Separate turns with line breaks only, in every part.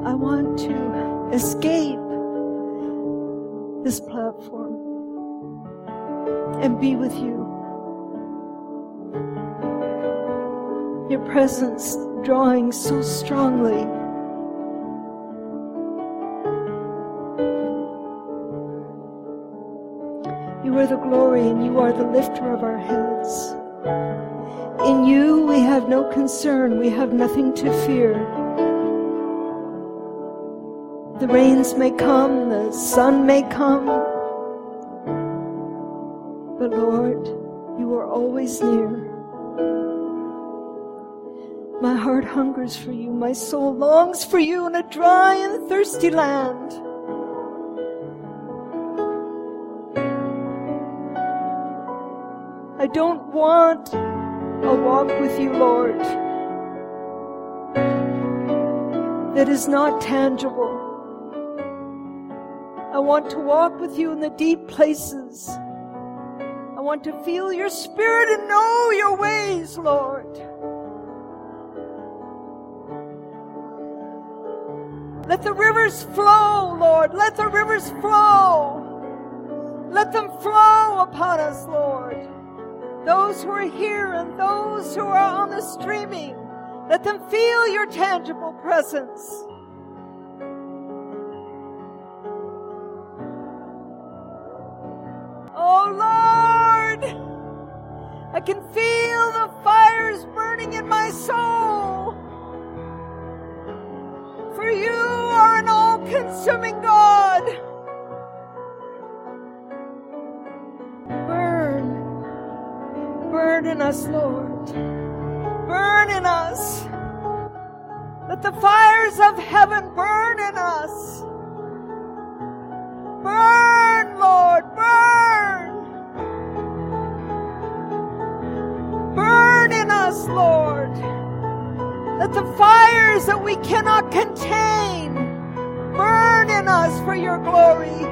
I want to escape this platform and be with you. Your presence drawing so strongly. You are the glory and you are the lifter of our heads. In you we have no concern, we have nothing to fear. The rains may come, the sun may come, but Lord, you are always near. My heart hungers for you, my soul longs for you in a dry and thirsty land. I don't want a walk with you, Lord, that is not tangible. I want to walk with you in the deep places. I want to feel your spirit and know your ways, Lord. Let the rivers flow, Lord. Let the rivers flow. Let them flow upon us, Lord. Those who are here and those who are on the streaming, let them feel your tangible presence. Oh Lord, I can feel the fires burning in my soul. For you are an all-consuming God. Burn in us, Lord. Burn in us. Let the fires of heaven burn in us. Burn, Lord, burn. Burn in us, Lord. Let the fires that we cannot contain burn in us for your glory.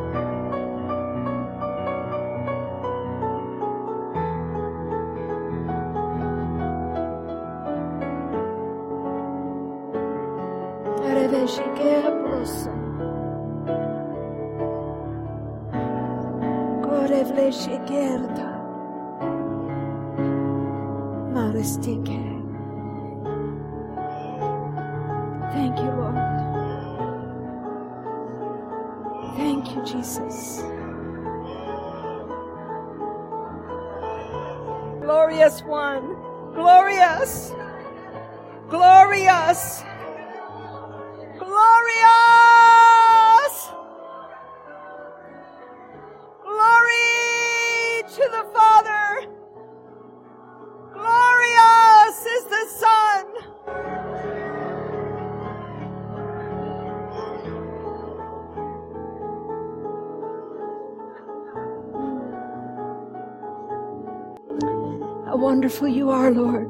Thank you, Lord. Thank you, Jesus. Glorious one. Glorious. Glorious. Glorious! Glory to the Father! Glorious is the Son! How wonderful you are, Lord.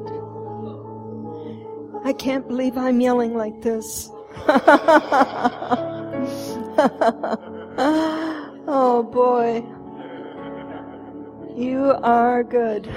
I can't believe I'm yelling like this. Oh boy, you are good.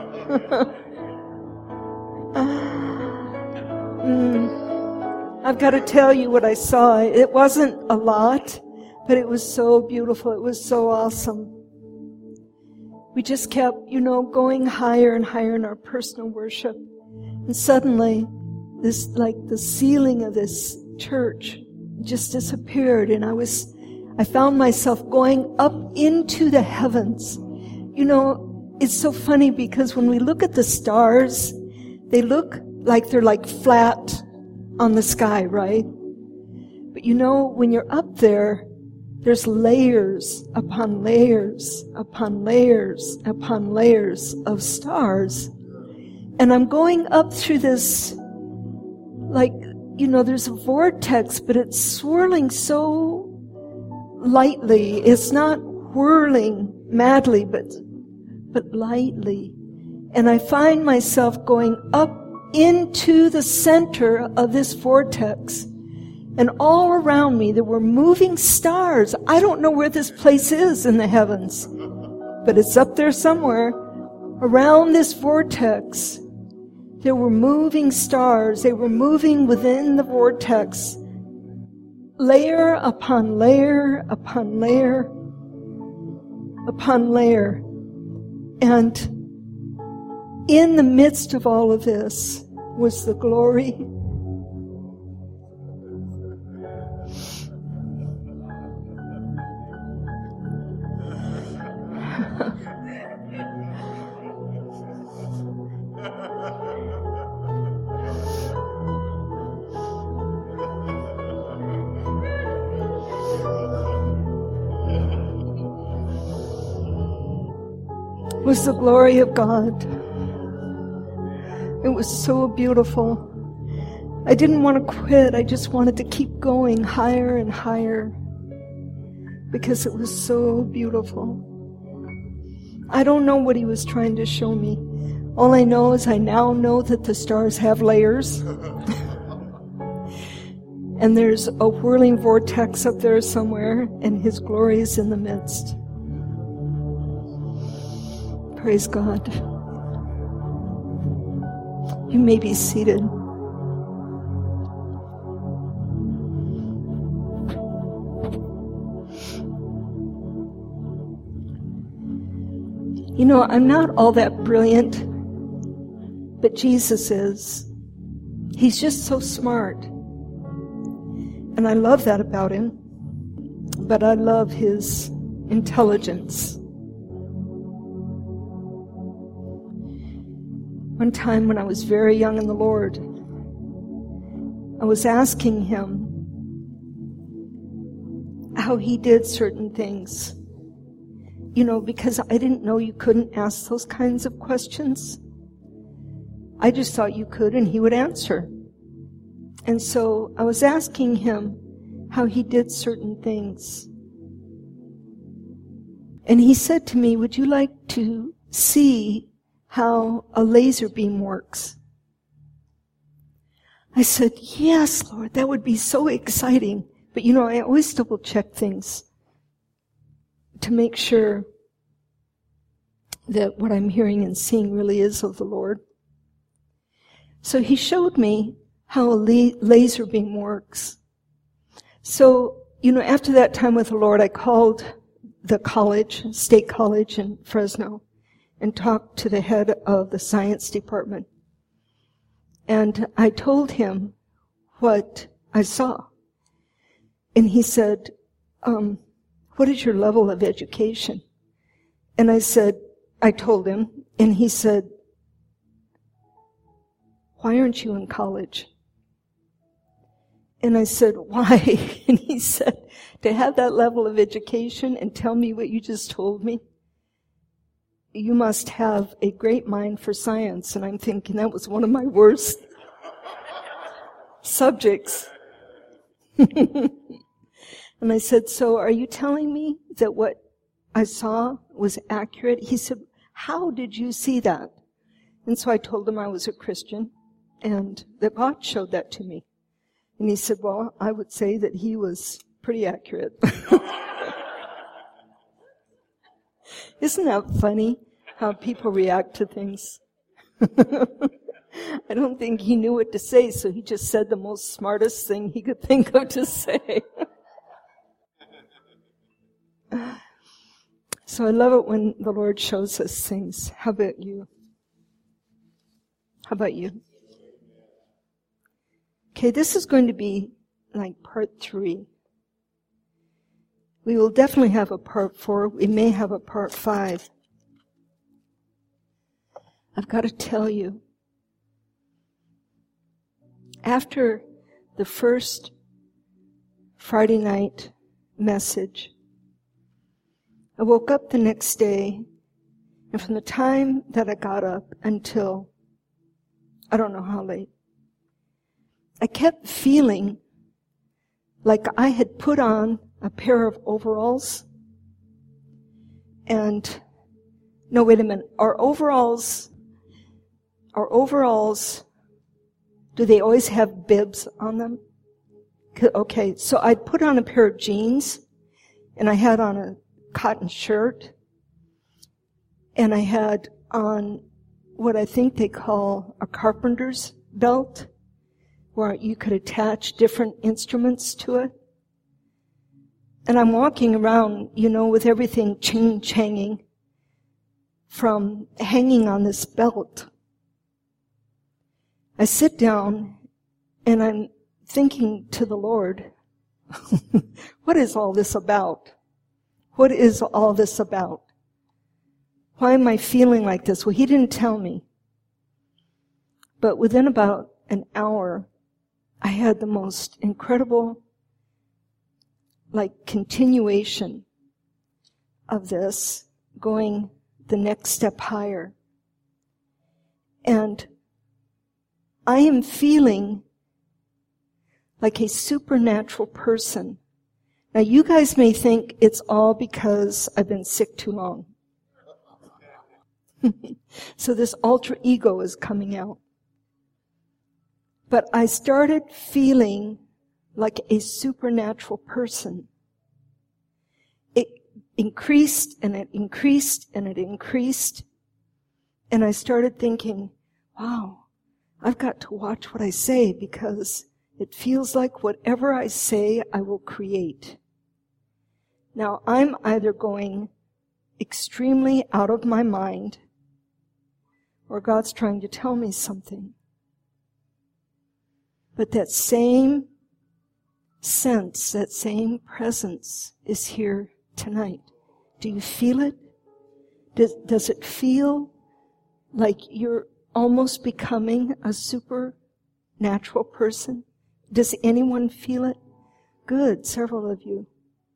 I've got to tell you what I saw. It wasn't a lot, but it was so beautiful. It was so awesome. We just kept, going higher and higher in our personal worship. And suddenly, this, like the ceiling of this church just disappeared, and I found myself going up into the heavens. It's so funny because when we look at the stars, they look like they're like flat on the sky, right? But when you're up there, there's layers upon layers upon layers upon layers of stars. And I'm going up through this, there's a vortex, but it's swirling so lightly. It's not whirling madly, but lightly. And I find myself going up into the center of this vortex. And all around me, there were moving stars. I don't know where this place is in the heavens, but it's up there somewhere. Around this vortex, there were moving stars. They were moving within the vortex. layer upon layer upon layer upon layer. And in the midst of all of this was the glory was the glory of God. It was so beautiful. I didn't want to quit. I just wanted to keep going higher and higher because it was so beautiful. I don't know what he was trying to show me. All I know is I now know that the stars have layers. And there's a whirling vortex up there somewhere, and his glory is in the midst. Praise God. You may be seated. You know, I'm not all that brilliant, but Jesus is. He's just so smart. And I love that about him. But I love his intelligence. One time when I was very young in the Lord, I was asking him how he did certain things. You know, because I didn't know you couldn't ask those kinds of questions. I just thought you could and he would answer. And so I was asking him how he did certain things. And he said to me, would you like to see how a laser beam works? I said, yes, Lord, that would be so exciting. But you know, I always double check things to make sure that what I'm hearing and seeing really is of the Lord. So he showed me how a laser beam works. So, you know, after that time with the Lord, I called the college, State College in Fresno, and talked to the head of the science department. And I told him what I saw. And he said, what is your level of education? And I told him, and he said, why aren't you in college? And I said, why? And he said, to have that level of education and tell me what you just told me, you must have a great mind for science. And I'm thinking that was one of my worst subjects. And I said, so are you telling me that what I saw was accurate? He said, how did you see that? And so I told him I was a Christian and that God showed that to me. And he said, well, I would say that he was pretty accurate. Isn't that funny how people react to things? I don't think he knew what to say, so he just said the most smartest thing he could think of to say. So I love it when the Lord shows us things. How about you? How about you? Okay, this is going to be like part 3. We will definitely have a part 4. We may have a part 5. I've got to tell you, after the first Friday night message, I woke up the next day, and from the time that I got up until I don't know how late, I kept feeling like I had put on a pair of overalls. And, no, wait a minute. Our overalls, do they always have bibs on them? Okay, so I put on a pair of jeans, and I had on a cotton shirt, and I had on what I think they call a carpenter's belt, where you could attach different instruments to it. And I'm walking around, with everything changing from hanging on this belt. I sit down and I'm thinking to the Lord, what is all this about? What is all this about? Why am I feeling like this? Well, he didn't tell me. But within about an hour, I had the most incredible, continuation of this, going the next step higher. And I am feeling like a supernatural person. Now, you guys may think it's all because I've been sick too long. So this alter ego is coming out. But I started feeling like a supernatural person. It increased and it increased and it increased. And I started thinking, wow, I've got to watch what I say, because it feels like whatever I say, I will create. Now, I'm either going extremely out of my mind, or God's trying to tell me something. But that same sense, that same presence is here tonight. Do you feel it? Does it feel like you're almost becoming a supernatural person? Does anyone feel it? Good, several of you.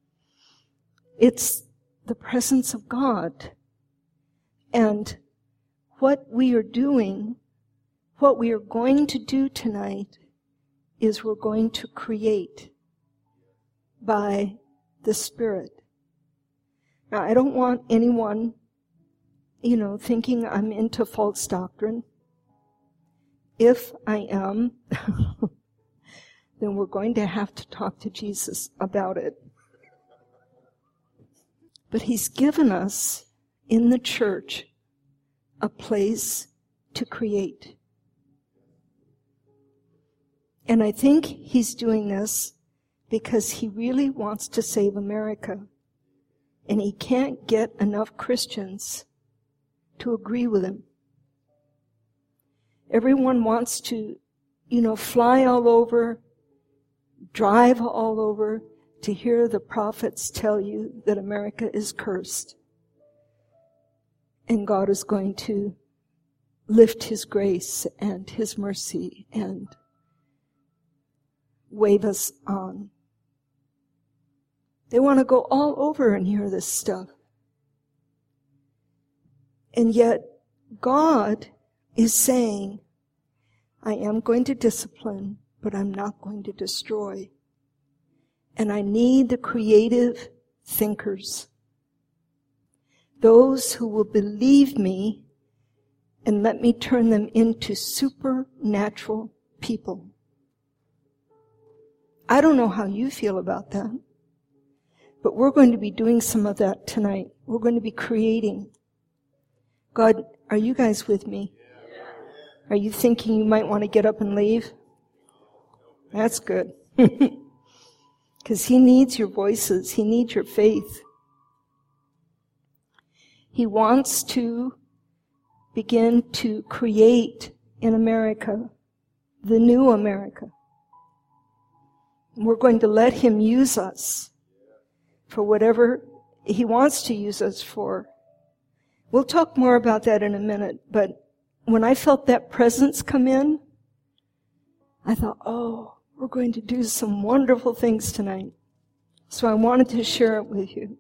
It's the presence of God. And what we are doing, what we are going to do tonight, is we're going to create by the Spirit. Now, I don't want anyone, thinking I'm into false doctrine. If I am, then we're going to have to talk to Jesus about it. But He's given us in the church a place to create. And I think He's doing this because He really wants to save America. And He can't get enough Christians to agree with Him. Everyone wants to, fly all over, drive all over to hear the prophets tell you that America is cursed. And God is going to lift His grace and His mercy and wave us on. They want to go all over and hear this stuff. And yet, God is saying, I am going to discipline, but I'm not going to destroy. And I need the creative thinkers. Those who will believe me and let me turn them into supernatural people. I don't know how you feel about that, but we're going to be doing some of that tonight. We're going to be creating. God, are you guys with me? Are you thinking you might want to get up and leave? That's good. Because He needs your voices. He needs your faith. He wants to begin to create in America the new America. We're going to let Him use us for whatever He wants to use us for. We'll talk more about that in a minute, but when I felt that presence come in, I thought, oh, we're going to do some wonderful things tonight. So I wanted to share it with you.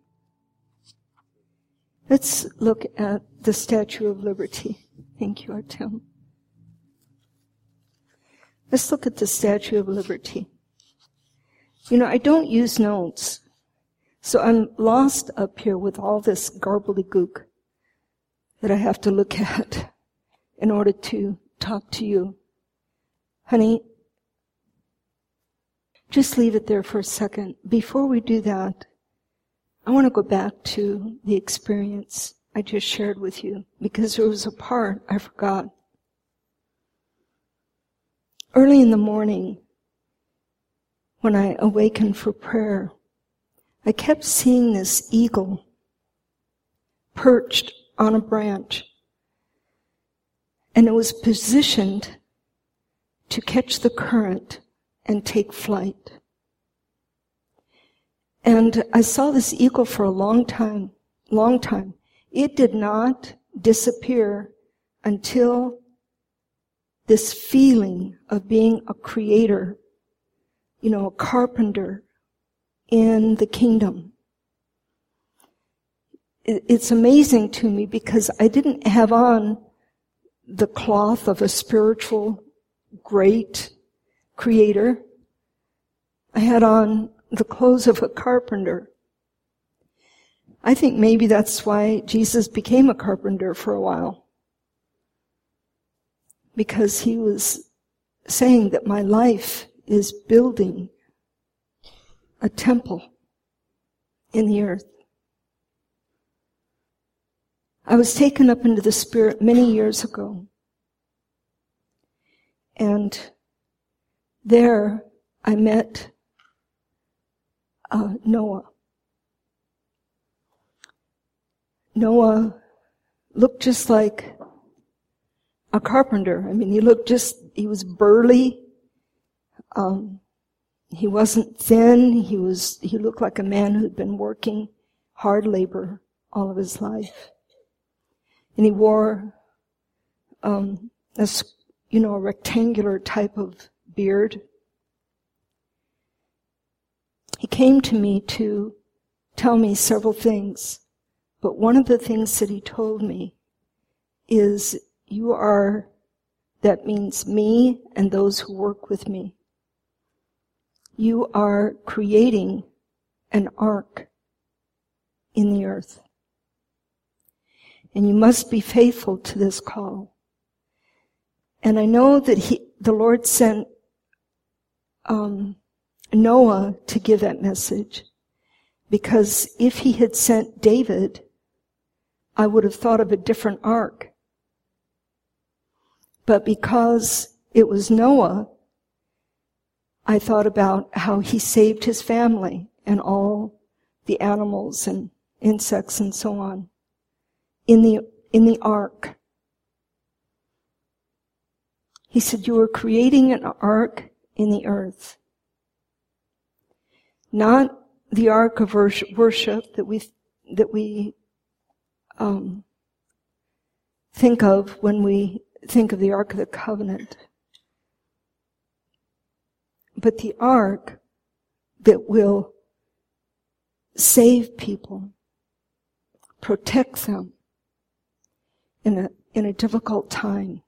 Let's look at the Statue of Liberty. Thank you, Artem. Let's look at the Statue of Liberty. I don't use notes, so I'm lost up here with all this gobbledygook that I have to look at in order to talk to you. Honey, just leave it there for a second. Before we do that, I want to go back to the experience I just shared with you, because there was a part I forgot. Early in the morning, when I awakened for prayer, I kept seeing this eagle perched on a branch, and it was positioned to catch the current and take flight. And I saw this eagle for a long time. It did not disappear until this feeling of being a creator, a carpenter in the kingdom. It's amazing to me because I didn't have on the cloth of a spiritual great creator. I had on the clothes of a carpenter. I think maybe that's why Jesus became a carpenter for a while. Because he was saying that my life is building a temple in the earth. I was taken up into the Spirit many years ago. And there I met Noah. Noah looked just like a carpenter. I mean, he was burly. He wasn't thin. He looked like a man who'd been working hard labor all of his life. And he wore, a rectangular type of beard. He came to me to tell me several things, but one of the things that he told me is, that means me and those who work with me. You are creating an ark in the earth. And you must be faithful to this call. And I know that the Lord sent Noah to give that message, because if he had sent David, I would have thought of a different ark. But because it was Noah, I thought about how he saved his family and all the animals and insects and so on in the ark. He said, you are creating an ark in the earth. Not the ark of worship that we think of when we think of the Ark of the Covenant, but the ark that will save people, protect them in a difficult time.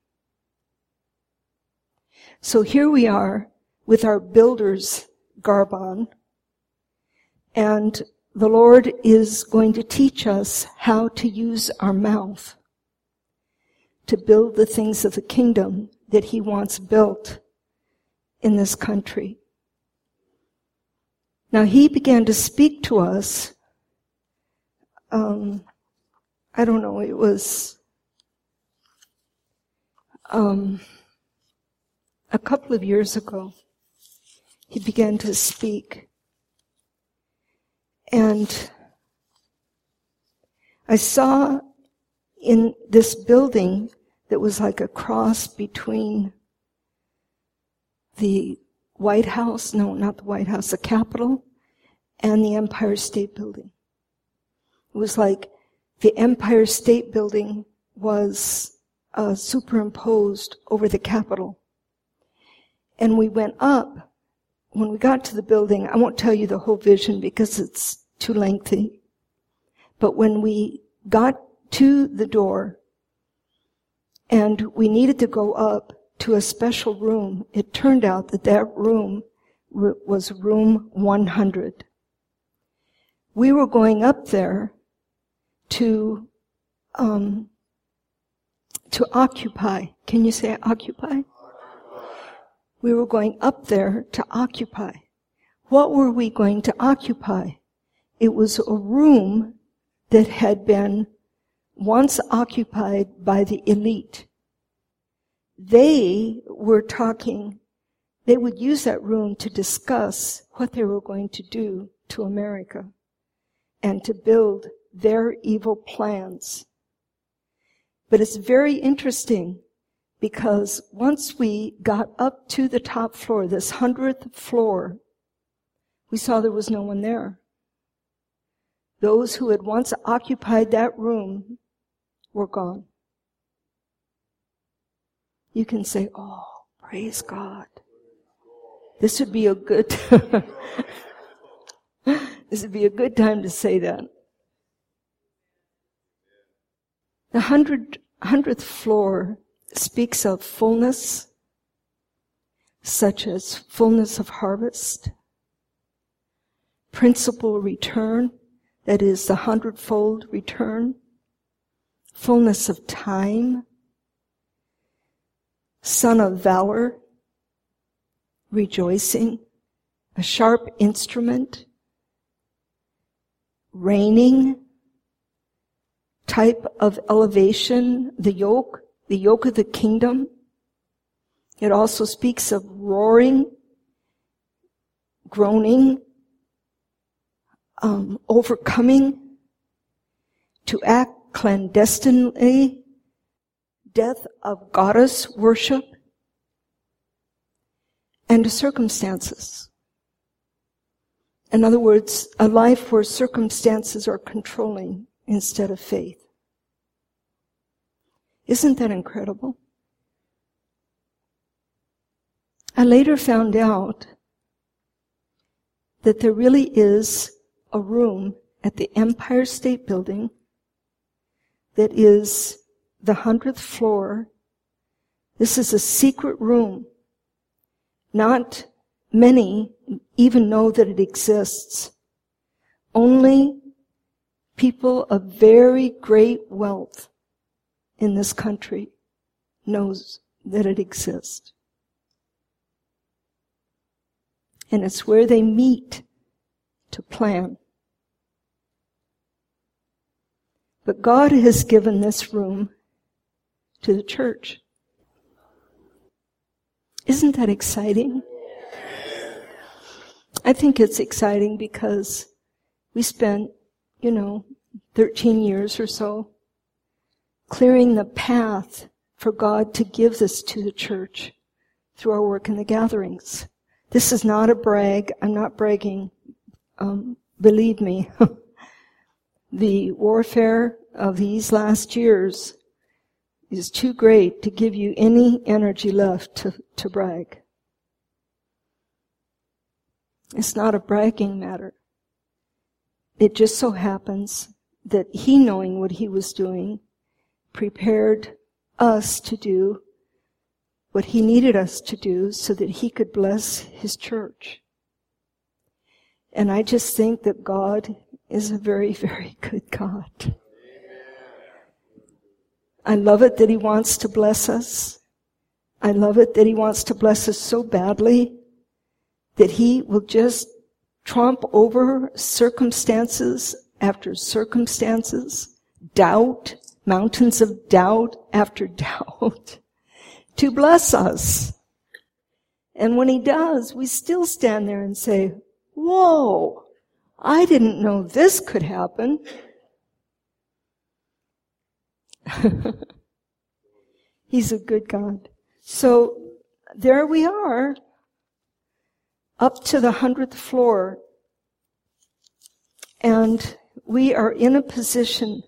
So here we are with our builder's garb on, and the Lord is going to teach us how to use our mouth to build the things of the kingdom that he wants built in this country. Now he began to speak to us, it was a couple of years ago. He began to speak. And I saw in this building that was like a cross between the White House, no, not the White House, the Capitol, and the Empire State Building. It was like the Empire State Building was superimposed over the Capitol. And we went up. When we got to the building, I won't tell you the whole vision because it's too lengthy. But when we got to the door and we needed to go up to a special room, it turned out that room was room 100. We were going up there to occupy. Can you say occupy? We were going up there to occupy. What were we going to occupy? It was a room that had been once occupied by the elite. They would use that room to discuss what they were going to do to America and to build their evil plans. But it's very interesting because once we got up to the top floor, this 100th floor, we saw there was no one there. Those who had once occupied that room were gone. You can say, oh, praise God. This would be a good this would be a good time to say that. The 100th floor speaks of fullness, such as fullness of harvest, principal return, that is the 100-fold return, fullness of time, son of valor, rejoicing, a sharp instrument, reigning, type of elevation, the yoke of the kingdom. It also speaks of roaring, groaning, overcoming, to act clandestinely, death of goddess worship, and circumstances. In other words, a life where circumstances are controlling instead of faith. Isn't that incredible? I later found out that there really is a room at the Empire State Building that is the 100th floor. This is a secret room. Not many even know that it exists. Only people of very great wealth in this country knows that it exists. And it's where they meet to plan. But God has given this room to the church. Isn't that exciting? I think it's exciting because we spent, 13 years or so clearing the path for God to give this to the church through our work in the gatherings. This is not a brag. I'm not bragging. Believe me. The warfare of these last years is too great to give you any energy left to brag. It's not a bragging matter. It just so happens that He, knowing what He was doing, prepared us to do what He needed us to do so that He could bless His church. And I just think that God is a very, very good God. I love it that He wants to bless us. I love it that He wants to bless us so badly that He will just tromp over circumstances after circumstances, doubt, mountains of doubt after doubt, to bless us. And when He does, we still stand there and say, whoa, I didn't know this could happen. He's a good God. So there we are, up to the 100th floor, and we are in a position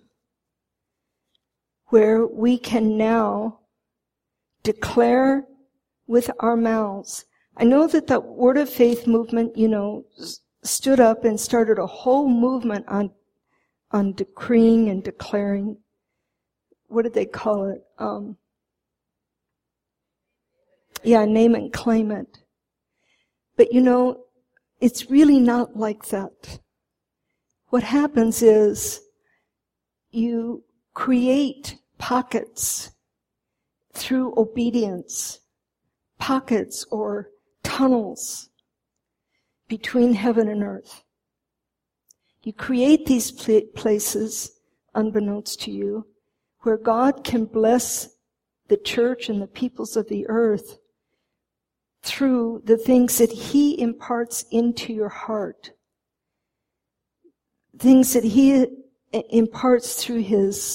where we can now declare with our mouths. I know that the Word of Faith movement, stood up and started a whole movement on decreeing and declaring. What did they call it? Name and claim it. But it's really not like that. What happens is you create pockets through obedience, pockets or tunnels between heaven and earth. You create these places, unbeknownst to you, where God can bless the church and the peoples of the earth through the things that He imparts into your heart. things that he imparts through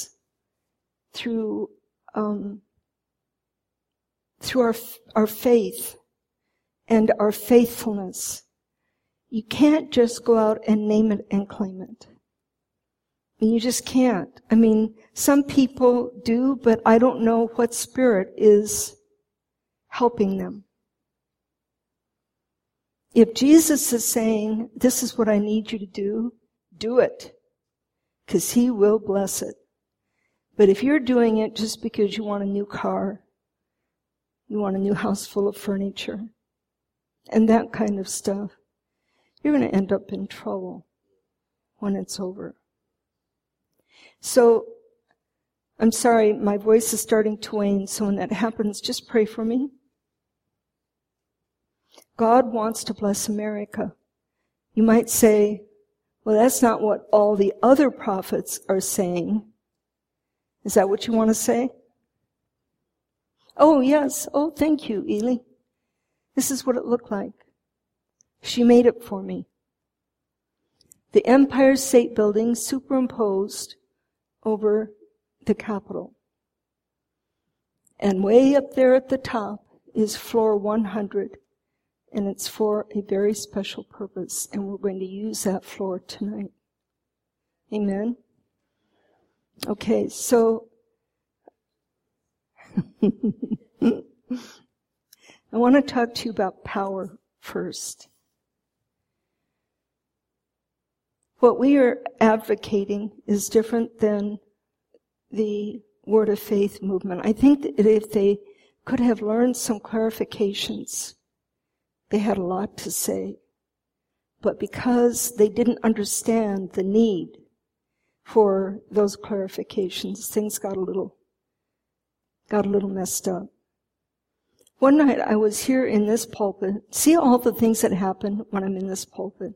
our faith and our faithfulness. You can't just go out and name it and claim it. You just can't. I mean, some people do, but I don't know what spirit is helping them. If Jesus is saying, this is what I need you to do it. Because he will bless it. But if you're doing it just because you want a new car, you want a new house full of furniture, and that kind of stuff, you're going to end up in trouble when it's over. So, I'm sorry, my voice is starting to wane, so when that happens, just pray for me. God wants to bless America. You might say, well, that's not what all the other prophets are saying. Is that what you want to say? Oh, yes. Oh, thank you, Ely. This is what it looked like. She made it for me. The Empire State Building superimposed over the Capitol. And way up there at the top is floor 100. And it's for a very special purpose. And we're going to use that floor tonight. Amen? Okay, so I want to talk to you about power first. What we are advocating is different than the Word of Faith movement. I think that if they could have learned some clarifications, they had a lot to say. But because they didn't understand the need for those clarifications, things got a little messed up. One night I was here in this pulpit. See all the things that happen when I'm in this pulpit.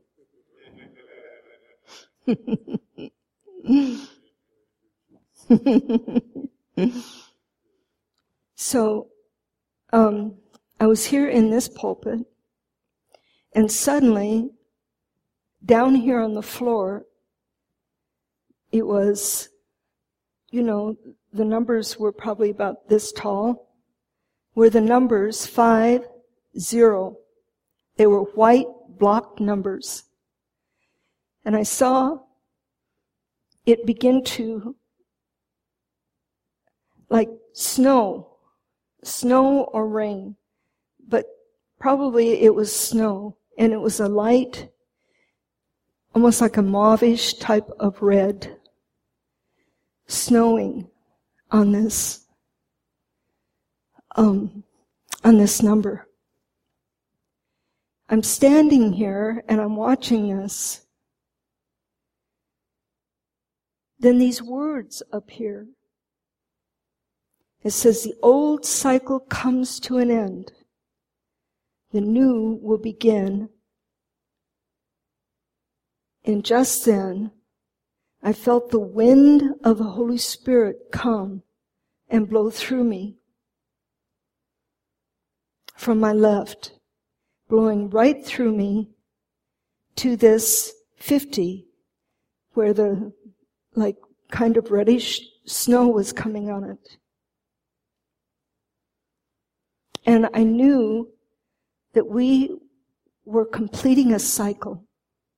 So, I was here in this pulpit, and suddenly, down here on the floor, it was, the numbers were probably about this tall, were the numbers 50. They were white block numbers. And I saw it begin to, like snow or rain, but probably it was snow, and it was a light, almost like a mauvish type of red, snowing on this number. I'm standing here and I'm watching this. Then these words appear. It says, the old cycle comes to an end. The new will begin. And just then, I felt the wind of the Holy Spirit come and blow through me from my left, blowing right through me to this 50, where the kind of reddish snow was coming on it. And I knew that we were completing a cycle.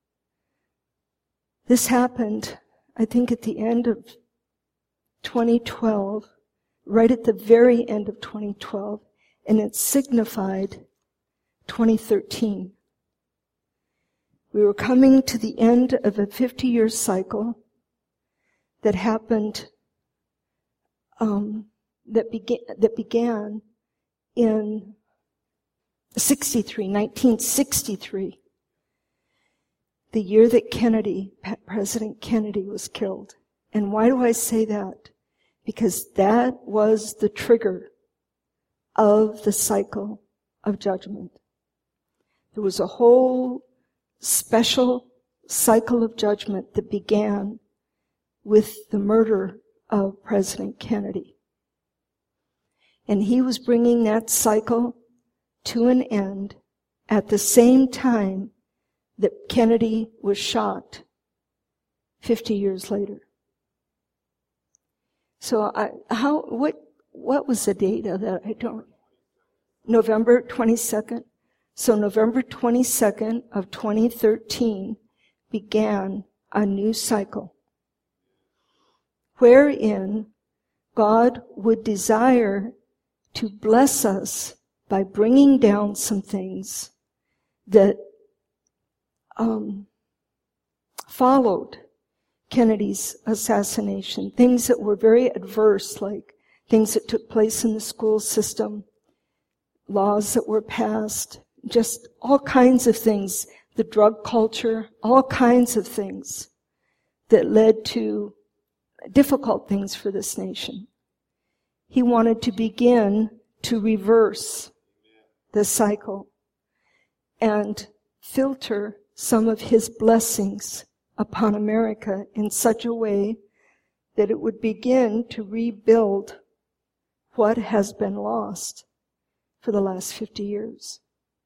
This happened, I think, at the end of 2012, right at the very end of 2012, and it signified 2013. We were coming to the end of a 50-year cycle that happened, that began in 1963, the year that President Kennedy was killed. And why do I say that? Because that was the trigger of the cycle of judgment. There was a whole special cycle of judgment that began with the murder of President Kennedy. And he was bringing that cycle to an end at the same time that Kennedy was shot 50 years later. So what was the date of that? I don't. November 22nd. So November 22nd of 2013 began a new cycle wherein God would desire to bless us by bringing down some things that followed Kennedy's assassination, things that were very adverse, like things that took place in the school system, laws that were passed, just all kinds of things, the drug culture, all kinds of things that led to difficult things for this nation. He wanted to begin to reverse the cycle and filter some of his blessings upon America in such a way that it would begin to rebuild what has been lost for the last 50 years.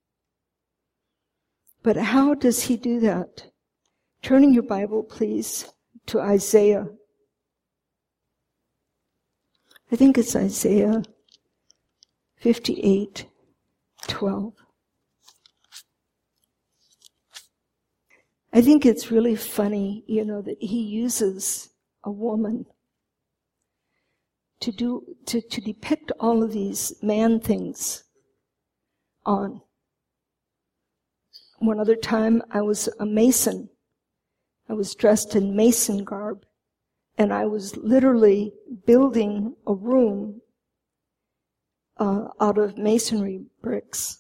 But how does he do that? Turning your Bible, please, to Isaiah. I think it's Isaiah 58:12. I think it's really funny, that he uses a woman to depict all of these man things on. One other time, I was a mason. I was dressed in mason garb, and I was literally building a room out of masonry bricks.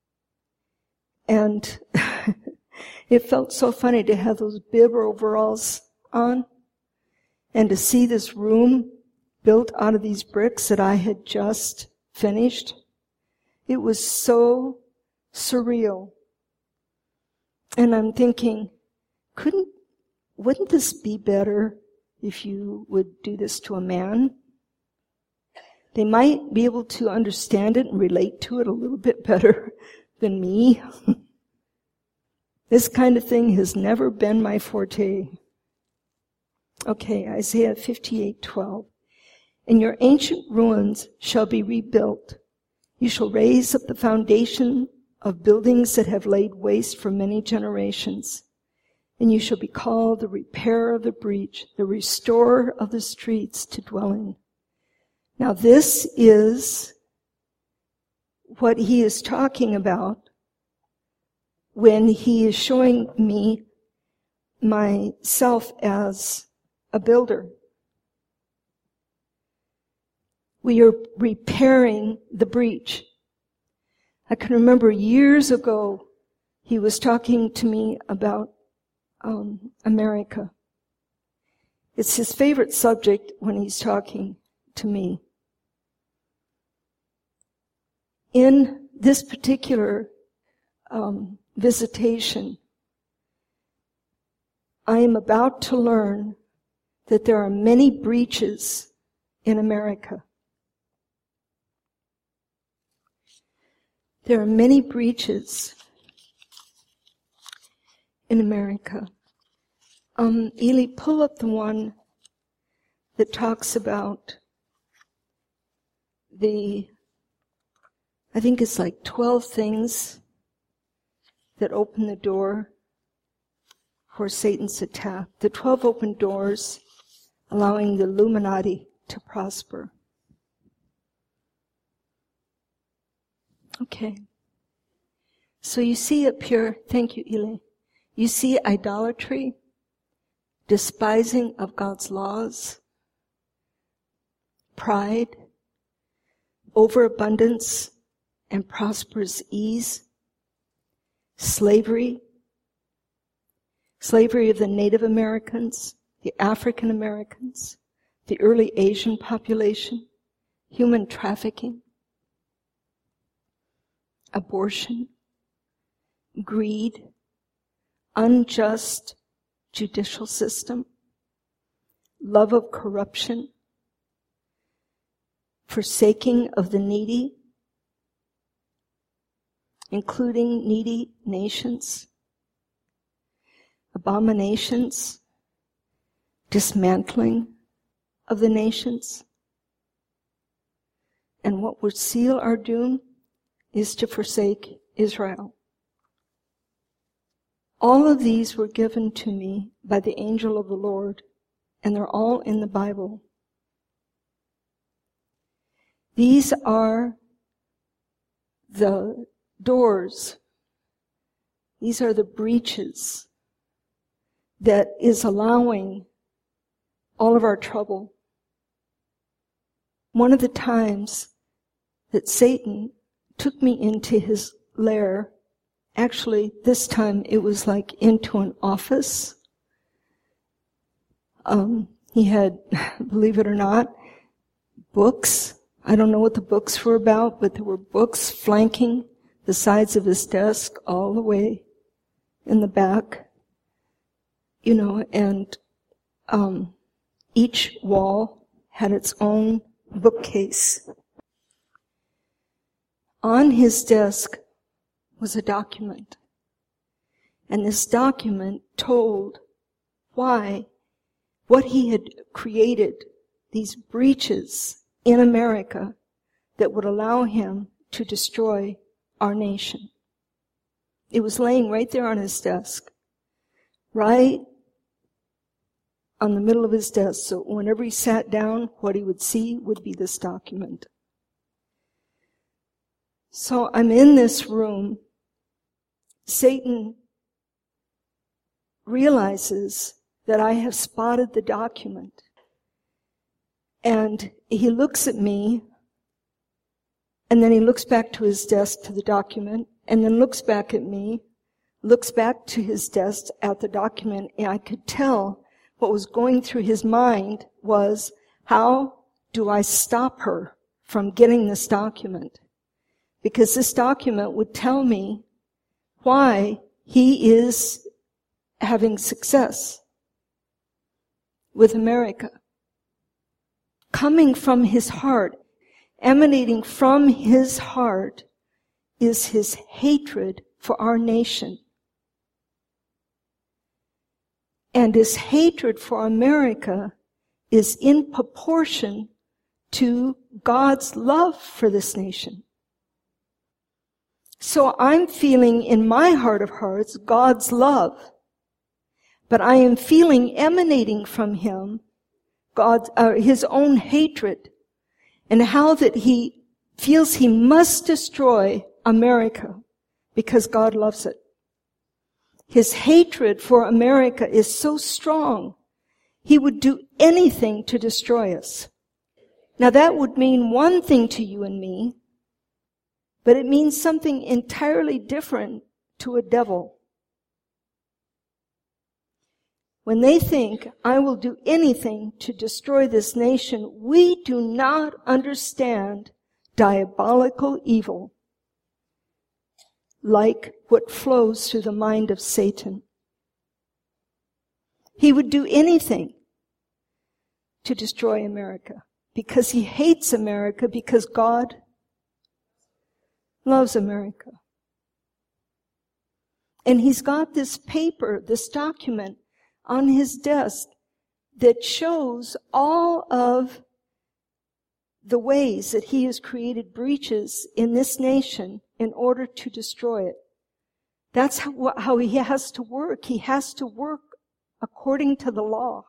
And it felt so funny to have those bib overalls on and to see this room built out of these bricks that I had just finished. It was so surreal. And I'm thinking, wouldn't this be better if you would do this to a man? They might be able to understand it and relate to it a little bit better than me. This kind of thing has never been my forte. Okay, Isaiah 58:12. And your ancient ruins shall be rebuilt. You shall raise up the foundation of buildings that have laid waste for many generations. And you shall be called the repairer of the breach, the restorer of the streets to dwell in. Now this is what he is talking about when he is showing me myself as a builder. We are repairing the breach. I can remember years ago, he was talking to me about America. It's his favorite subject when he's talking to me. In this particular visitation, I am about to learn that there are many breaches in America. There are many breaches in America. Ely, pull up the one that talks about I think it's like 12 things that open the door for Satan's attack. The 12 open doors allowing the Illuminati to prosper. Okay. So you see up here, thank you, Ely. You see idolatry, despising of God's laws, pride, overabundance and prosperous ease, slavery of the Native Americans, the African Americans, the early Asian population, human trafficking, abortion, greed, unjust judicial system, love of corruption, forsaking of the needy, including needy nations, abominations, dismantling of the nations. And what would seal our doom is to forsake Israel. All of these were given to me by the angel of the Lord, and they're all in the Bible. These are the doors. These are the breaches that is allowing all of our trouble. One of the times that Satan took me into his lair, actually this time it was like into an office. He had, believe it or not, books. I don't know what the books were about, but there were books flanking the sides of his desk all the way in the back, and each wall had its own bookcase. On his desk was a document, and this document told what he had created, these breaches in America that would allow him to destroy our nation. It was laying right there on his desk, right on the middle of his desk, so whenever he sat down, what he would see would be this document. So I'm in this room. Satan realizes that I have spotted the document. And he looks at me, and then he looks back to his desk to the document, and then looks back at me, looks back to his desk at the document, and I could tell what was going through his mind was, how do I stop her from getting this document? Because this document would tell me why he is having success with America. Coming from his heart, emanating from his heart, is his hatred for our nation. And his hatred for America is in proportion to God's love for this nation. So I'm feeling in my heart of hearts God's love, but I am feeling emanating from him his own hatred, and how that he feels he must destroy America because God loves it. His hatred for America is so strong, he would do anything to destroy us. Now that would mean one thing to you and me, but it means something entirely different to a devil. When they think, I will do anything to destroy this nation, we do not understand diabolical evil like what flows through the mind of Satan. He would do anything to destroy America because he hates America, because God loves America. And he's got this paper, this document on his desk that shows all of the ways that he has created breaches in this nation in order to destroy it. That's how he has to work. He has to work according to the law.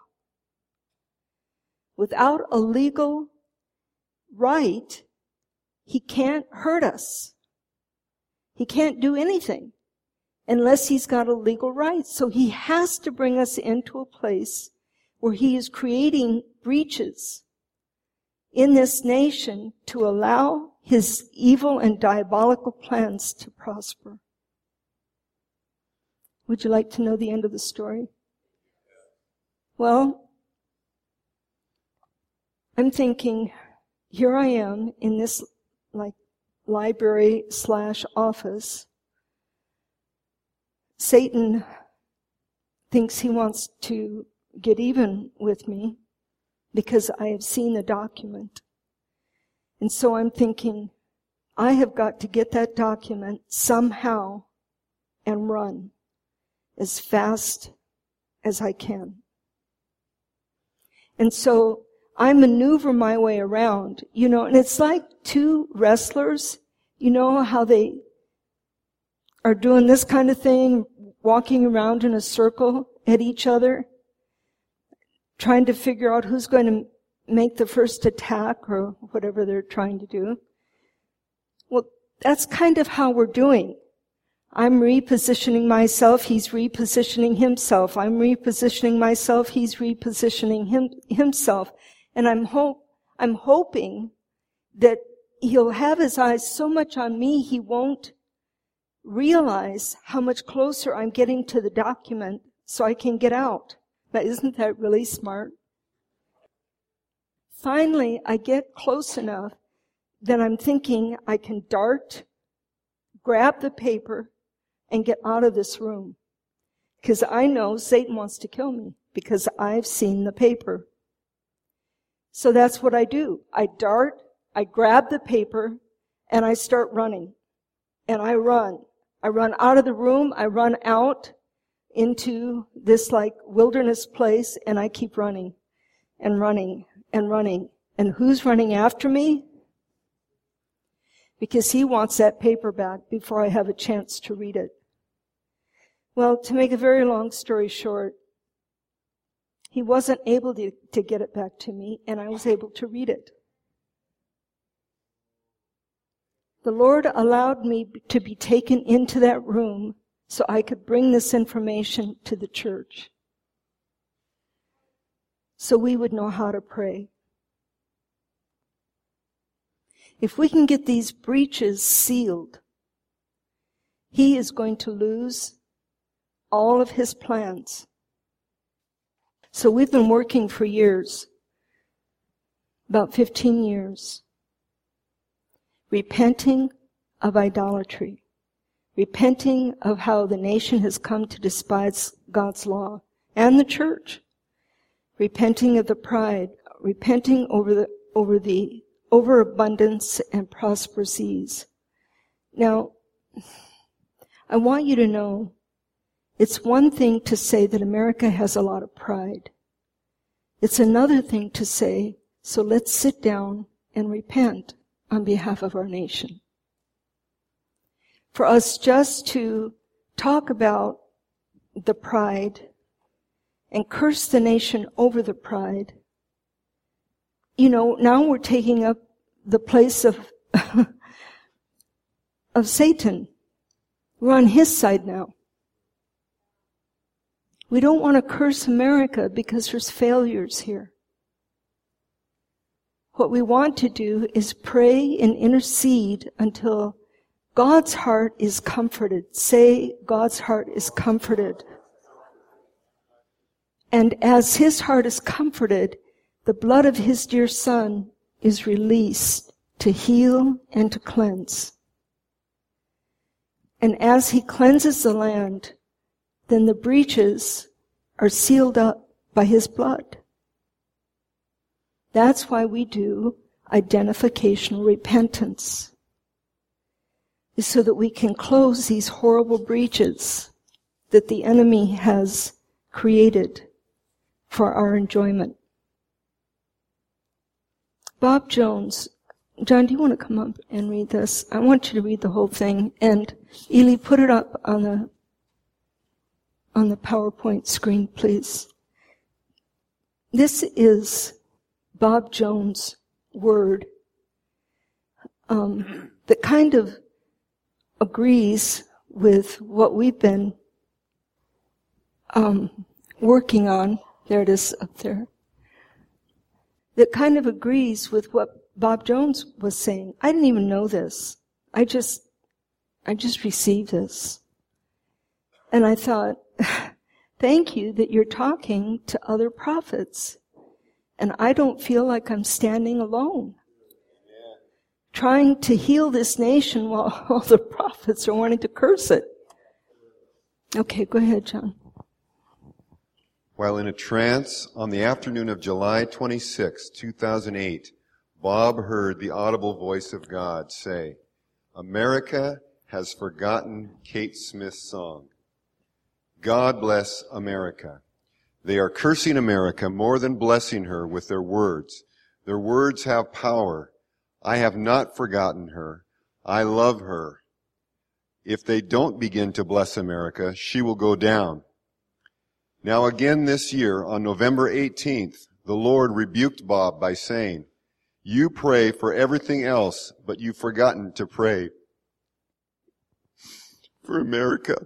Without a legal right, he can't hurt us. He can't do anything unless he's got a legal right. So he has to bring us into a place where he is creating breaches in this nation to allow his evil and diabolical plans to prosper. Would you like to know the end of the story? Well, I'm thinking, here I am in this library/office. Satan thinks he wants to get even with me because I have seen the document. And so I'm thinking, I have got to get that document somehow and run as fast as I can. And so I maneuver my way around, and it's like two wrestlers, how they are doing this kind of thing, walking around in a circle at each other, trying to figure out who's going to make the first attack or whatever they're trying to do. Well, that's kind of how we're doing. I'm repositioning myself, he's repositioning himself. I'm repositioning myself, he's repositioning himself. And I'm hoping that he'll have his eyes so much on me, he won't realize how much closer I'm getting to the document so I can get out. Now, isn't that really smart? Finally, I get close enough that I'm thinking I can dart, grab the paper, and get out of this room. Because I know Satan wants to kill me, because I've seen the paper. So that's what I do. I dart, I grab the paper, and I start running. And I run. I run out of the room, I run out into this like wilderness place, and I keep running and running and running. And who's running after me? Because he wants that paper back before I have a chance to read it. Well, to make a very long story short, he wasn't able to get it back to me, and I was able to read it. The Lord allowed me to be taken into that room so I could bring this information to the church, so we would know how to pray. If we can get these breaches sealed, he is going to lose all of his plans. So we've been working for years, about 15 years, repenting of idolatry, repenting of how the nation has come to despise God's law and the church, repenting of the pride, repenting over the overabundance and prosperous ease. Now, I want you to know, it's one thing to say that America has a lot of pride. It's another thing to say, so let's sit down and repent on behalf of our nation. For us just to talk about the pride and curse the nation over the pride, now we're taking up the place of of Satan. We're on his side now. We don't want to curse America because there's failures here. What we want to do is pray and intercede until God's heart is comforted. Say, God's heart is comforted. And as his heart is comforted, the blood of his dear Son is released to heal and to cleanse. And as he cleanses the land, then the breaches are sealed up by his blood. That's why we do identificational repentance, is so that we can close these horrible breaches that the enemy has created for our enjoyment. Bob Jones, John, do you want to come up and read this? I want you to read the whole thing. And Ely, put it up on the PowerPoint screen, please. This is Bob Jones' word that kind of agrees with what we've been working on. There it is up there. That kind of agrees with what Bob Jones was saying. I didn't even know this. I just received this. And I thought, thank you that you're talking to other prophets. And I don't feel like I'm standing alone, trying to heal this nation while all the prophets are wanting to curse it. Okay, go ahead, John.
While in a trance on the afternoon of July 26, 2008, Bob heard the audible voice of God say, "America has forgotten Kate Smith's song. God bless America. They are cursing America more than blessing her with their words. Their words have power. I have not forgotten her. I love her. If they don't begin to bless America, she will go down. Now again this year, on November 18th, the Lord rebuked Bob by saying, "You pray for everything else, but you've forgotten to pray for America."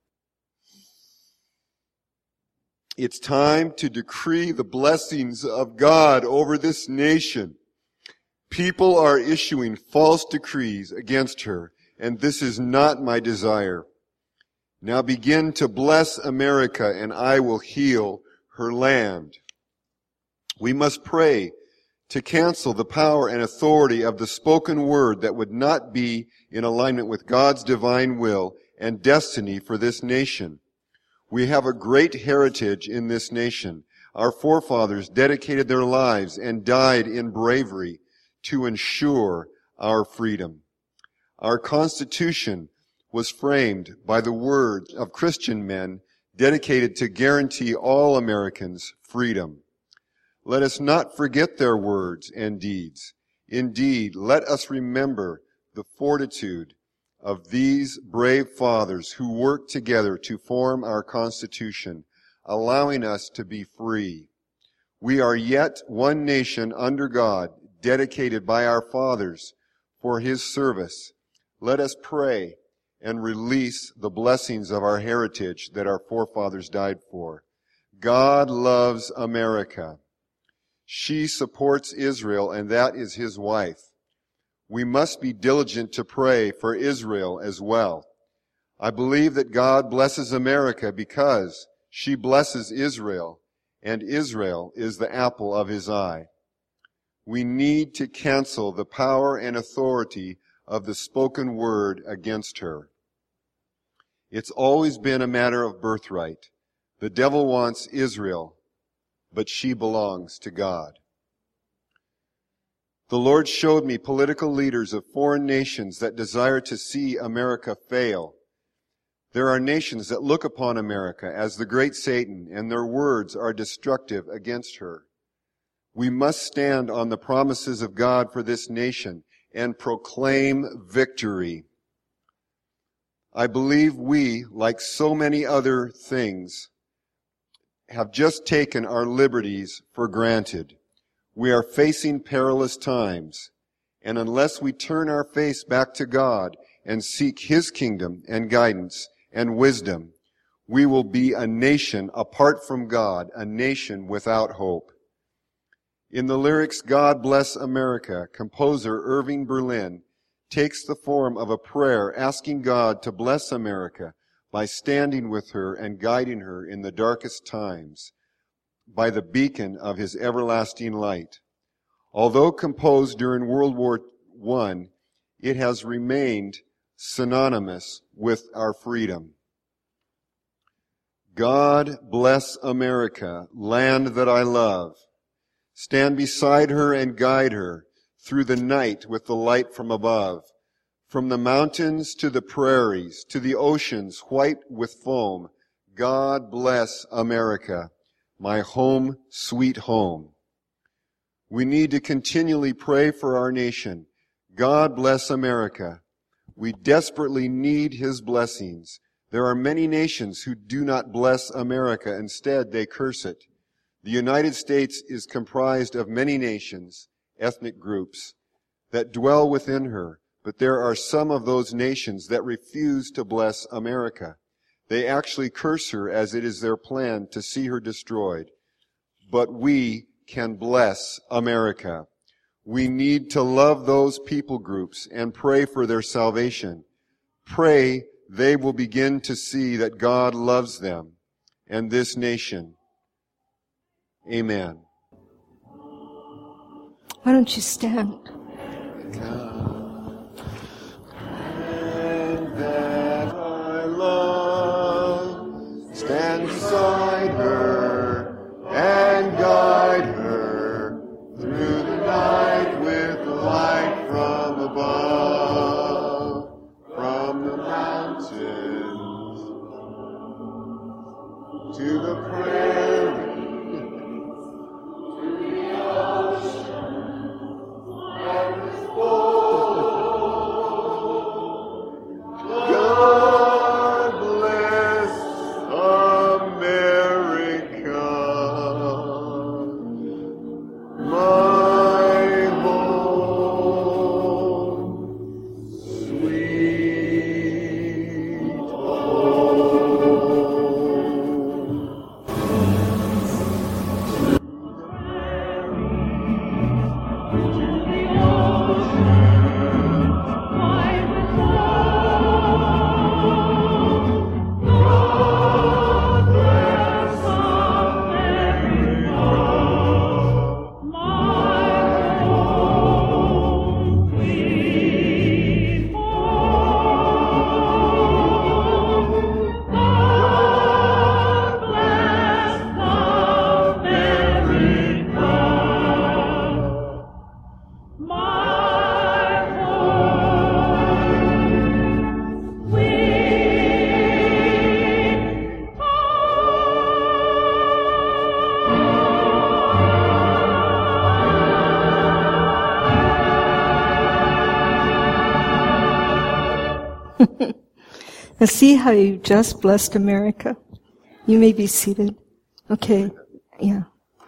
It's time to decree the blessings of God over this nation. People are issuing false decrees against her, and this is not my desire. Now begin to bless America, and I will heal her land. We must pray to cancel the power and authority of the spoken word that would not be in alignment with God's divine will and destiny for this nation. We have a great heritage in this nation. Our forefathers dedicated their lives and died in bravery to ensure our freedom. Our Constitution was framed by the words of Christian men dedicated to guarantee all Americans freedom. Let us not forget their words and deeds. Indeed, let us remember the fortitude of these brave fathers who worked together to form our Constitution, allowing us to be free. We are yet one nation under God, dedicated by our fathers for His service. Let us pray and release the blessings of our heritage that our forefathers died for. God loves America. She supports Israel, and that is His wife. We must be diligent to pray for Israel as well. I believe that God blesses America because she blesses Israel, and Israel is the apple of His eye. We need to cancel the power and authority of the spoken word against her. It's always been a matter of birthright. The devil wants Israel, but she belongs to God. The Lord showed me political leaders of foreign nations that desire to see America fail. There are nations that look upon America as the great Satan, and their words are destructive against her. We must stand on the promises of God for this nation and proclaim victory. I believe we, like so many other things, have just taken our liberties for granted. We are facing perilous times, and unless we turn our face back to God and seek His kingdom and guidance and wisdom, we will be a nation apart from God, a nation without hope. In the lyrics, "God Bless America," composer Irving Berlin takes the form of a prayer asking God to bless America by standing with her and guiding her in the darkest times by the beacon of His everlasting light. Although composed during World War I, it has remained synonymous with our freedom. God bless America, land that I love. Stand beside her and guide her through the night with the light from above. From the mountains to the prairies, to the oceans white with foam, God bless America, my home, sweet home. We need to continually pray for our nation. God bless America. We desperately need His blessings. There are many nations who do not bless America. Instead, they curse it. The United States is comprised of many nations, ethnic groups, that dwell within her, but there are some of those nations that refuse to bless America. They actually curse her as it is their plan to see her destroyed. But we can bless America. We need to love those people groups and pray for their salvation. Pray they will begin to see that God loves them and this nation. Amen.
Why don't you stand?
And that I love, stand beside her and guide her through the night with the light from above, from the mountains to the prairie.
Now see how you just blessed America? You may be seated. Okay, yeah.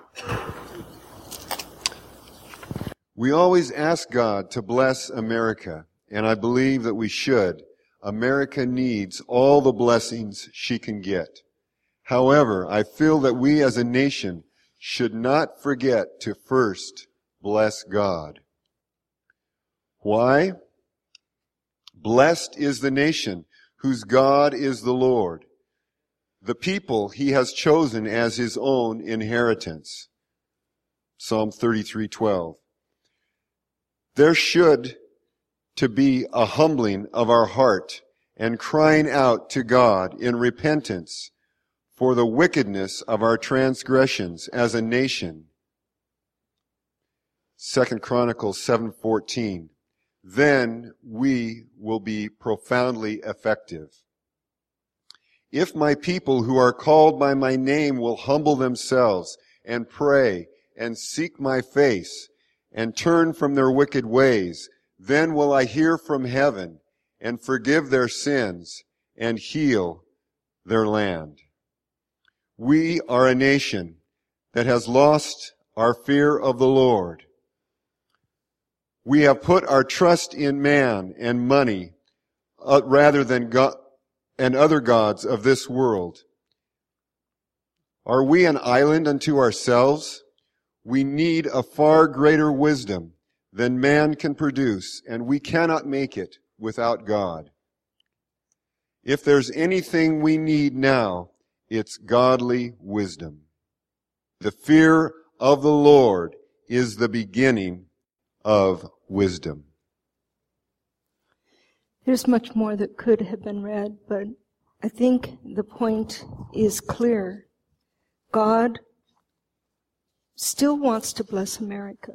We always ask God to bless America, and I believe that we should. America needs all the blessings she can get. However, I feel that we as a nation should not forget to first bless God. Why? Blessed is the nation whose God is the Lord, the people he has chosen as his own inheritance. Psalm 33:12. There should to be a humbling of our heart and crying out to God in repentance for the wickedness of our transgressions as a nation. 2 Chronicles 7:14. Then we will be profoundly effective. If my people who are called by my name will humble themselves and pray and seek my face and turn from their wicked ways, then will I hear from heaven and forgive their sins and heal their land. We are a nation that has lost our fear of the Lord. We have put our trust in man and money rather than God and other gods of this world. Are we an island unto ourselves? We need a far greater wisdom than man can produce, and we cannot make it without God. If there's anything we need now, it's godly wisdom. The fear of the Lord is the beginning of wisdom.
There's much more that could have been read, but I think the point is clear. God still wants to bless America.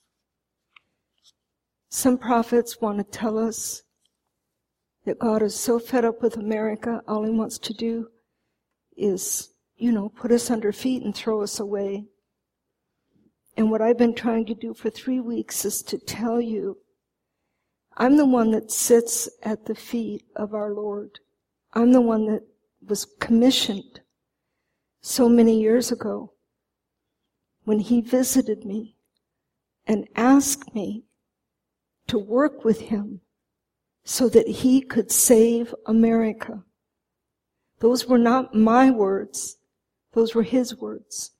Some prophets want to tell us that God is so fed up with America, all he wants to do is, put us under feet and throw us away. And what I've been trying to do for 3 weeks is to tell you, I'm the one that sits at the feet of our Lord. I'm the one that was commissioned so many years ago when he visited me and asked me to work with him so that he could save America. Those were not my words. Those were his words.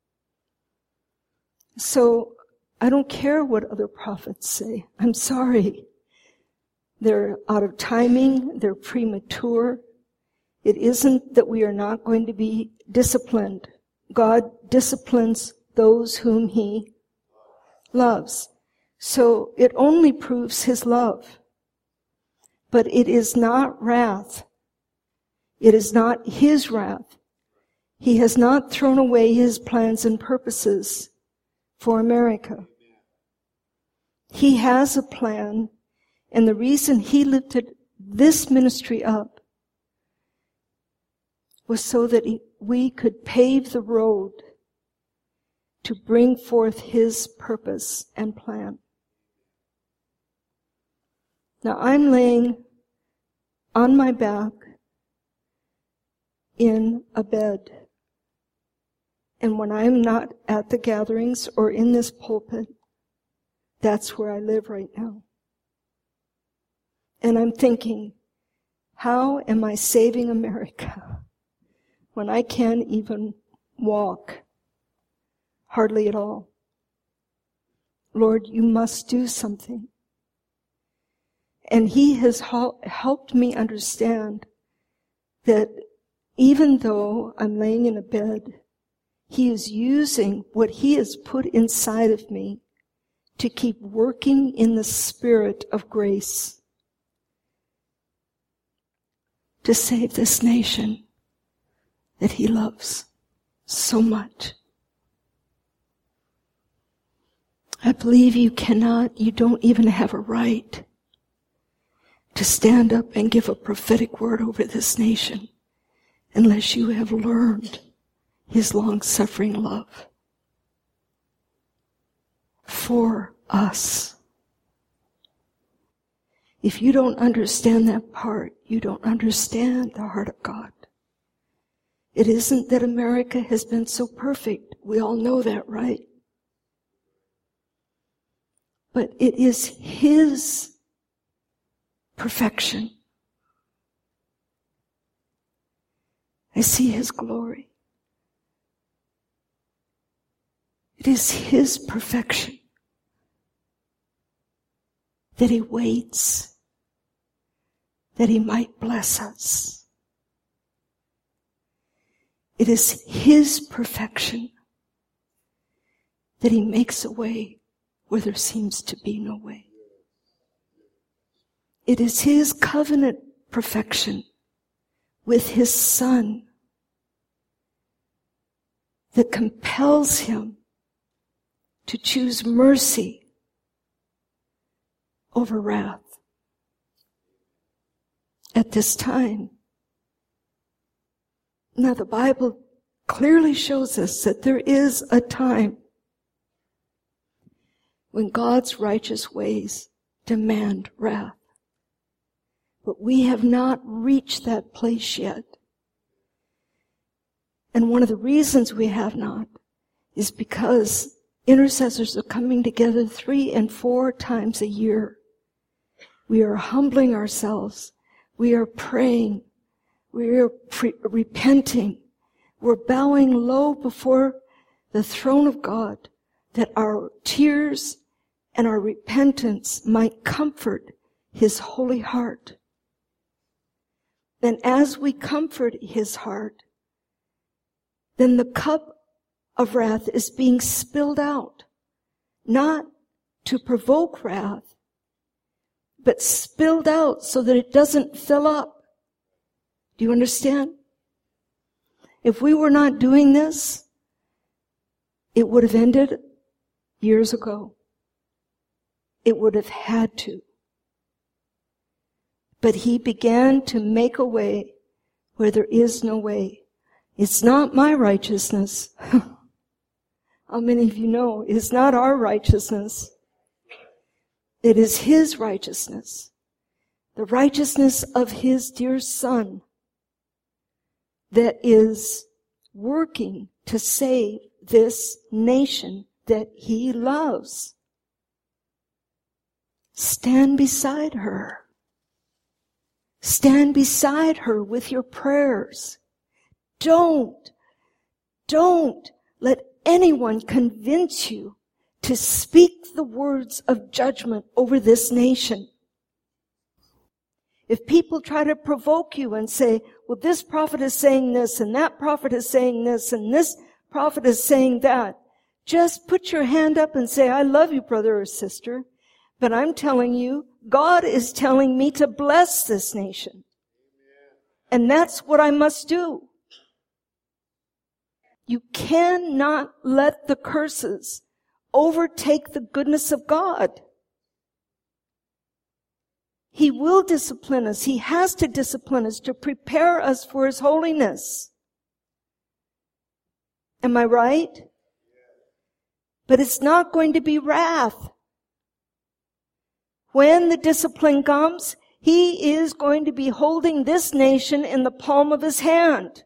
So I don't care what other prophets say. I'm sorry. They're out of timing. They're premature. It isn't that we are not going to be disciplined. God disciplines those whom he loves. So it only proves his love. But it is not wrath. It is not his wrath. He has not thrown away his plans and purposes for America. He has a plan, and the reason he lifted this ministry up was so that we could pave the road to bring forth his purpose and plan. Now I'm laying on my back in a bed. And when I'm not at the gatherings or in this pulpit, that's where I live right now. And I'm thinking, how am I saving America when I can't even walk? Hardly at all. Lord, you must do something. And he has helped me understand that even though I'm laying in a bed, he is using what he has put inside of me to keep working in the spirit of grace to save this nation that he loves so much. I believe you don't even have a right to stand up and give a prophetic word over this nation unless you have learned his long-suffering love for us. If you don't understand that part, you don't understand the heart of God. It isn't that America has been so perfect. We all know that, right? But it is His perfection. I see His glory. It is His perfection that He waits, that He might bless us. It is His perfection that He makes a way where there seems to be no way. It is His covenant perfection with His Son that compels Him to choose mercy over wrath. At this time, now the Bible clearly shows us that there is a time when God's righteous ways demand wrath. But we have not reached that place yet. And one of the reasons we have not is because intercessors are coming together 3 and 4 times a year. We are humbling ourselves. We are praying. We are repenting. We're bowing low before the throne of God that our tears and our repentance might comfort His holy heart. Then as we comfort His heart, then the cup of wrath is being spilled out, not to provoke wrath, but spilled out so that it doesn't fill up. Do you understand? If we were not doing this, it would have ended years ago. It would have had to. But He began to make a way where there is no way. It's not my righteousness. How many of you know it's not our righteousness? It is His righteousness. The righteousness of His dear Son that is working to save this nation that He loves. Stand beside her. Stand beside her with your prayers. Don't let anyone convince you to speak the words of judgment over this nation. If people try to provoke you and say, well, this prophet is saying this, and that prophet is saying this, and this prophet is saying that, just put your hand up and say, I love you, brother or sister, but I'm telling you, God is telling me to bless this nation. And that's what I must do. You cannot let the curses overtake the goodness of God. He will discipline us. He has to discipline us to prepare us for His holiness. Am I right? But it's not going to be wrath. When the discipline comes, He is going to be holding this nation in the palm of His hand,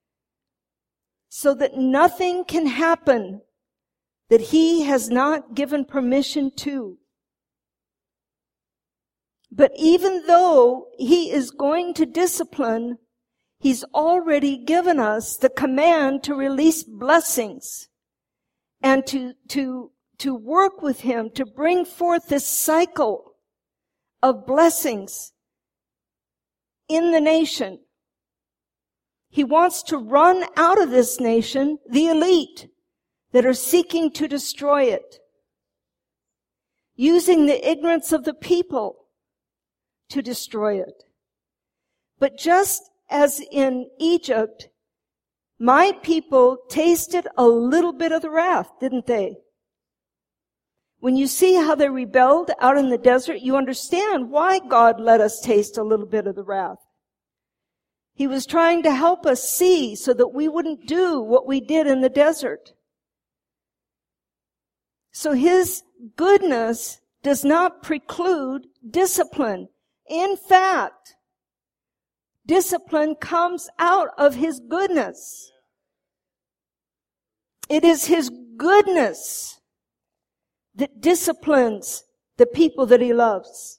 so that nothing can happen that He has not given permission to. But even though He is going to discipline, He's already given us the command to release blessings and to work with Him to bring forth this cycle of blessings in the nation. He wants to run out of this nation the elite that are seeking to destroy it, using the ignorance of the people to destroy it. But just as in Egypt, my people tasted a little bit of the wrath, didn't they? When you see how they rebelled out in the desert, you understand why God let us taste a little bit of the wrath. He was trying to help us see so that we wouldn't do what we did in the desert. So His goodness does not preclude discipline. In fact, discipline comes out of His goodness. It is His goodness that disciplines the people that He loves.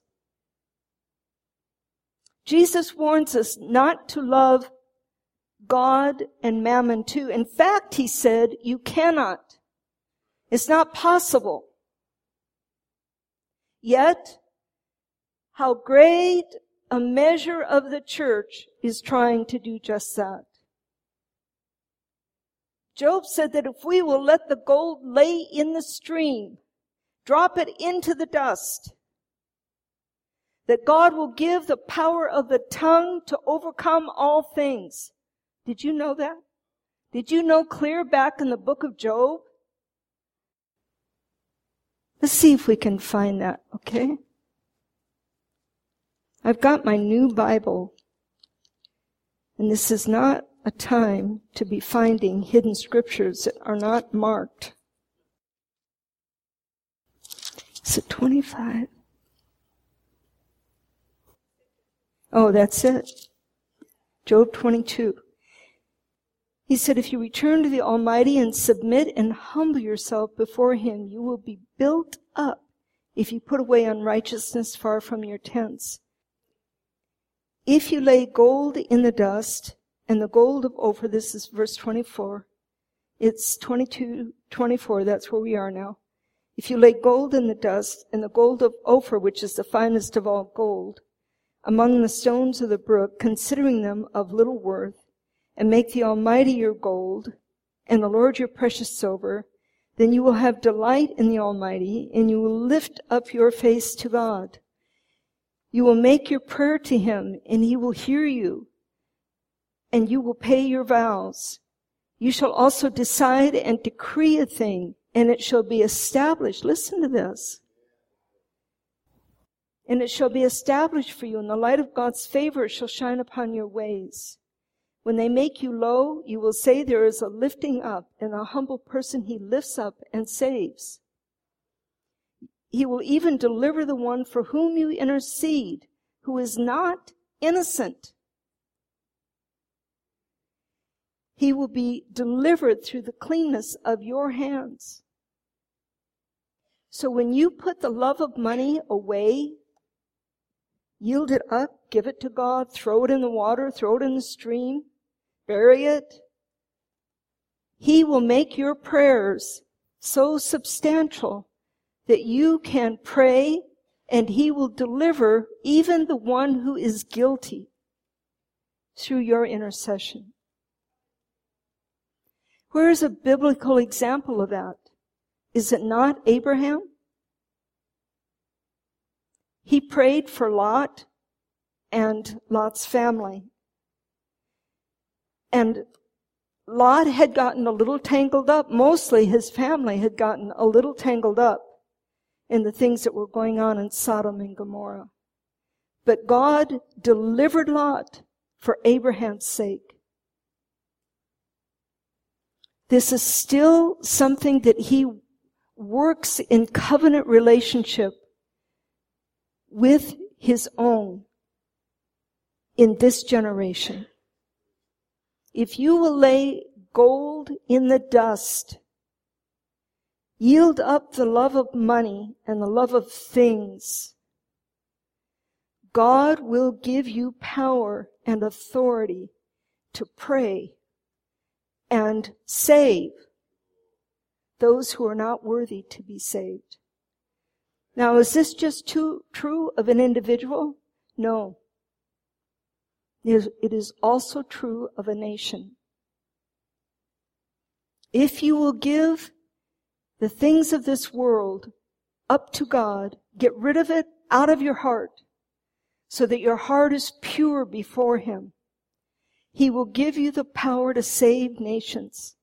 Jesus warns us not to love God and mammon too. In fact, He said, you cannot. It's not possible. Yet, how great a measure of the church is trying to do just that. Job said that if we will let the gold lay in the stream, drop it into the dust, that God will give the power of the tongue to overcome all things. Did you know that? Did you know clear back in the book of Job? Let's see if we can find that, okay? I've got my new Bible, and this is not a time to be finding hidden scriptures that are not marked. Is it 25? Oh, that's it. Job 22. He said, if you return to the Almighty and submit and humble yourself before Him, you will be built up if you put away unrighteousness far from your tents. If you lay gold in the dust, and the gold of Ophir, this is verse 24. It's 22, 24, that's where we are now. If you lay gold in the dust, and the gold of Ophir, which is the finest of all gold, among the stones of the brook, considering them of little worth, and make the Almighty your gold, and the Lord your precious silver, then you will have delight in the Almighty, and you will lift up your face to God. You will make your prayer to Him, and He will hear you, and you will pay your vows. You shall also decide and decree a thing, and it shall be established. Listen to this. And it shall be established for you, and the light of God's favor shall shine upon your ways. When they make you low, you will say there is a lifting up, and a humble person He lifts up and saves. He will even deliver the one for whom you intercede, who is not innocent. He will be delivered through the cleanness of your hands. So when you put the love of money away, yield it up, give it to God, throw it in the water, throw it in the stream, bury it, He will make your prayers so substantial that you can pray, and He will deliver even the one who is guilty through your intercession. Where is a biblical example of that? Is it not Abraham? He prayed for Lot and Lot's family. And Lot had gotten a little tangled up. Mostly his family had gotten a little tangled up in the things that were going on in Sodom and Gomorrah. But God delivered Lot for Abraham's sake. This is still something that He works in covenant relationship with His own in this generation. If you will lay gold in the dust, yield up the love of money and the love of things, God will give you power and authority to pray and save those who are not worthy to be saved. Now, is this just true of an individual? No. It is also true of a nation. If you will give the things of this world up to God, get rid of it out of your heart, so that your heart is pure before Him, He will give you the power to save nations.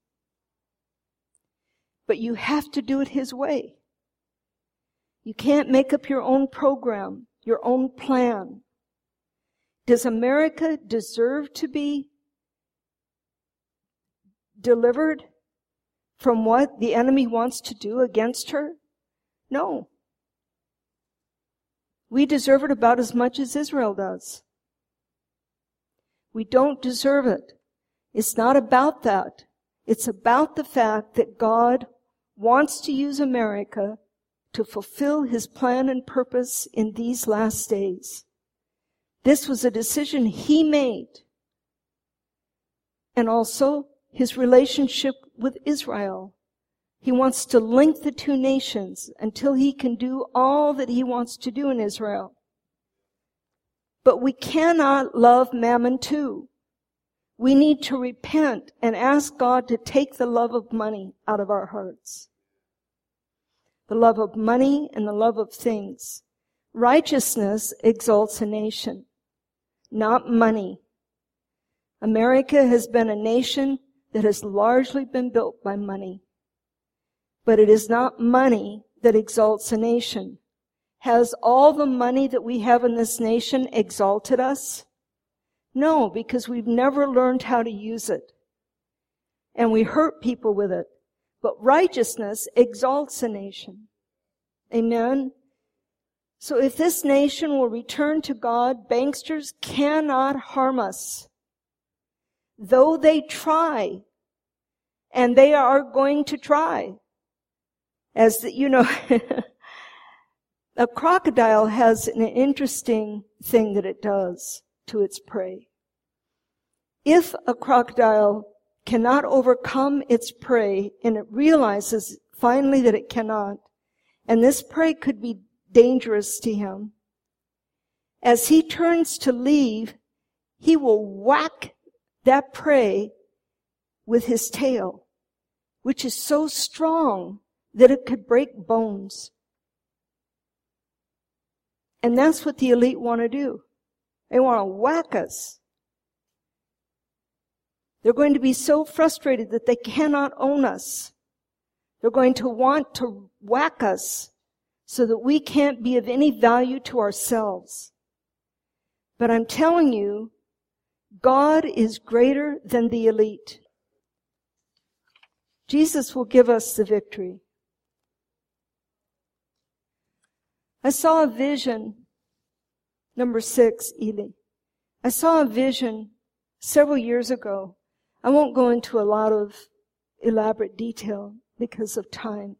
But you have to do it His way. You can't make up your own program, your own plan. Does America deserve to be delivered from what the enemy wants to do against her? No. We deserve it about as much as Israel does. We don't deserve it. It's not about that. It's about the fact that God wants to use America to fulfill His plan and purpose in these last days. This was a decision He made. And also His relationship with Israel. He wants to link the two nations until He can do all that He wants to do in Israel. But we cannot love mammon too. We need to repent and ask God to take the love of money out of our hearts. The love of money and the love of things. Righteousness exalts a nation, not money. America has been a nation that has largely been built by money. But it is not money that exalts a nation. Has all the money that we have in this nation exalted us? No, because we've never learned how to use it. And we hurt people with it. But righteousness exalts a nation. Amen? So if this nation will return to God, banksters cannot harm us. Though they try, and they are going to try. As a crocodile has an interesting thing that it does to its prey. If a crocodile cannot overcome its prey, and it realizes finally that it cannot, and this prey could be dangerous to him, as he turns to leave, he will whack that prey with his tail, which is so strong that it could break bones. And that's what the elite want to do. They want to whack us. They're going to be so frustrated that they cannot own us. They're going to want to whack us so that we can't be of any value to ourselves. But I'm telling you, God is greater than the elite. Jesus will give us the victory. I saw a vision, number 6, Ely. I saw a vision several years ago. I won't go into a lot of elaborate detail because of time.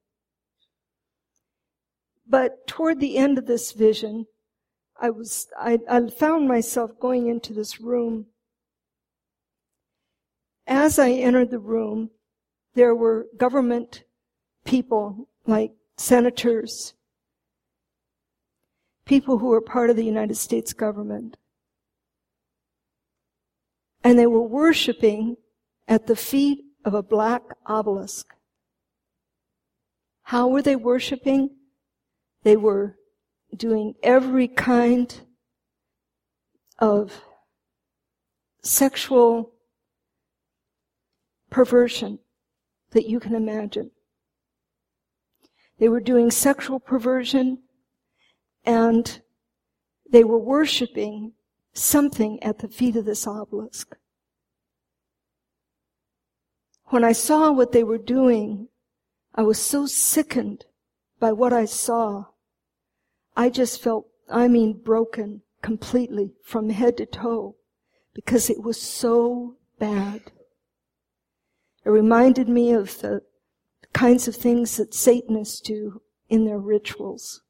But toward the end of this vision, I found myself going into this room. As I entered the room, there were government people like senators, people who were part of the United States government. And they were worshiping at the feet of a black obelisk. How were they worshiping? They were doing every kind of sexual perversion that you can imagine. They were doing sexual perversion, and they were worshiping something at the feet of this obelisk. When I saw what they were doing, I was so sickened by what I saw. I just felt, broken completely from head to toe because it was so bad. It reminded me of the kinds of things that Satanists do in their rituals.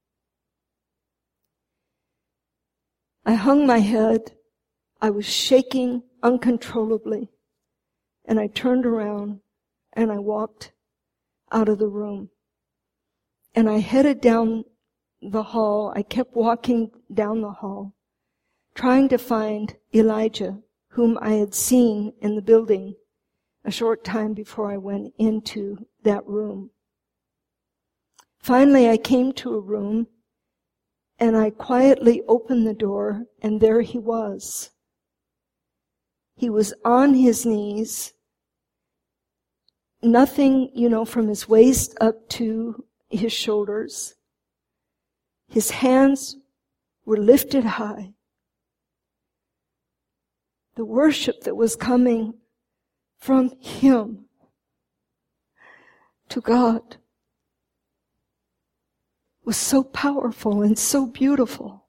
I hung my head. I was shaking uncontrollably. And I turned around and I walked out of the room. And I headed down the hall. I kept walking down the hall, trying to find Elijah, whom I had seen in the building a short time before I went into that room. Finally, I came to a room, and I quietly opened the door, and there he was. He was on his knees, nothing, from his waist up to his shoulders. His hands were lifted high. The worship that was coming from him to God was so powerful and so beautiful.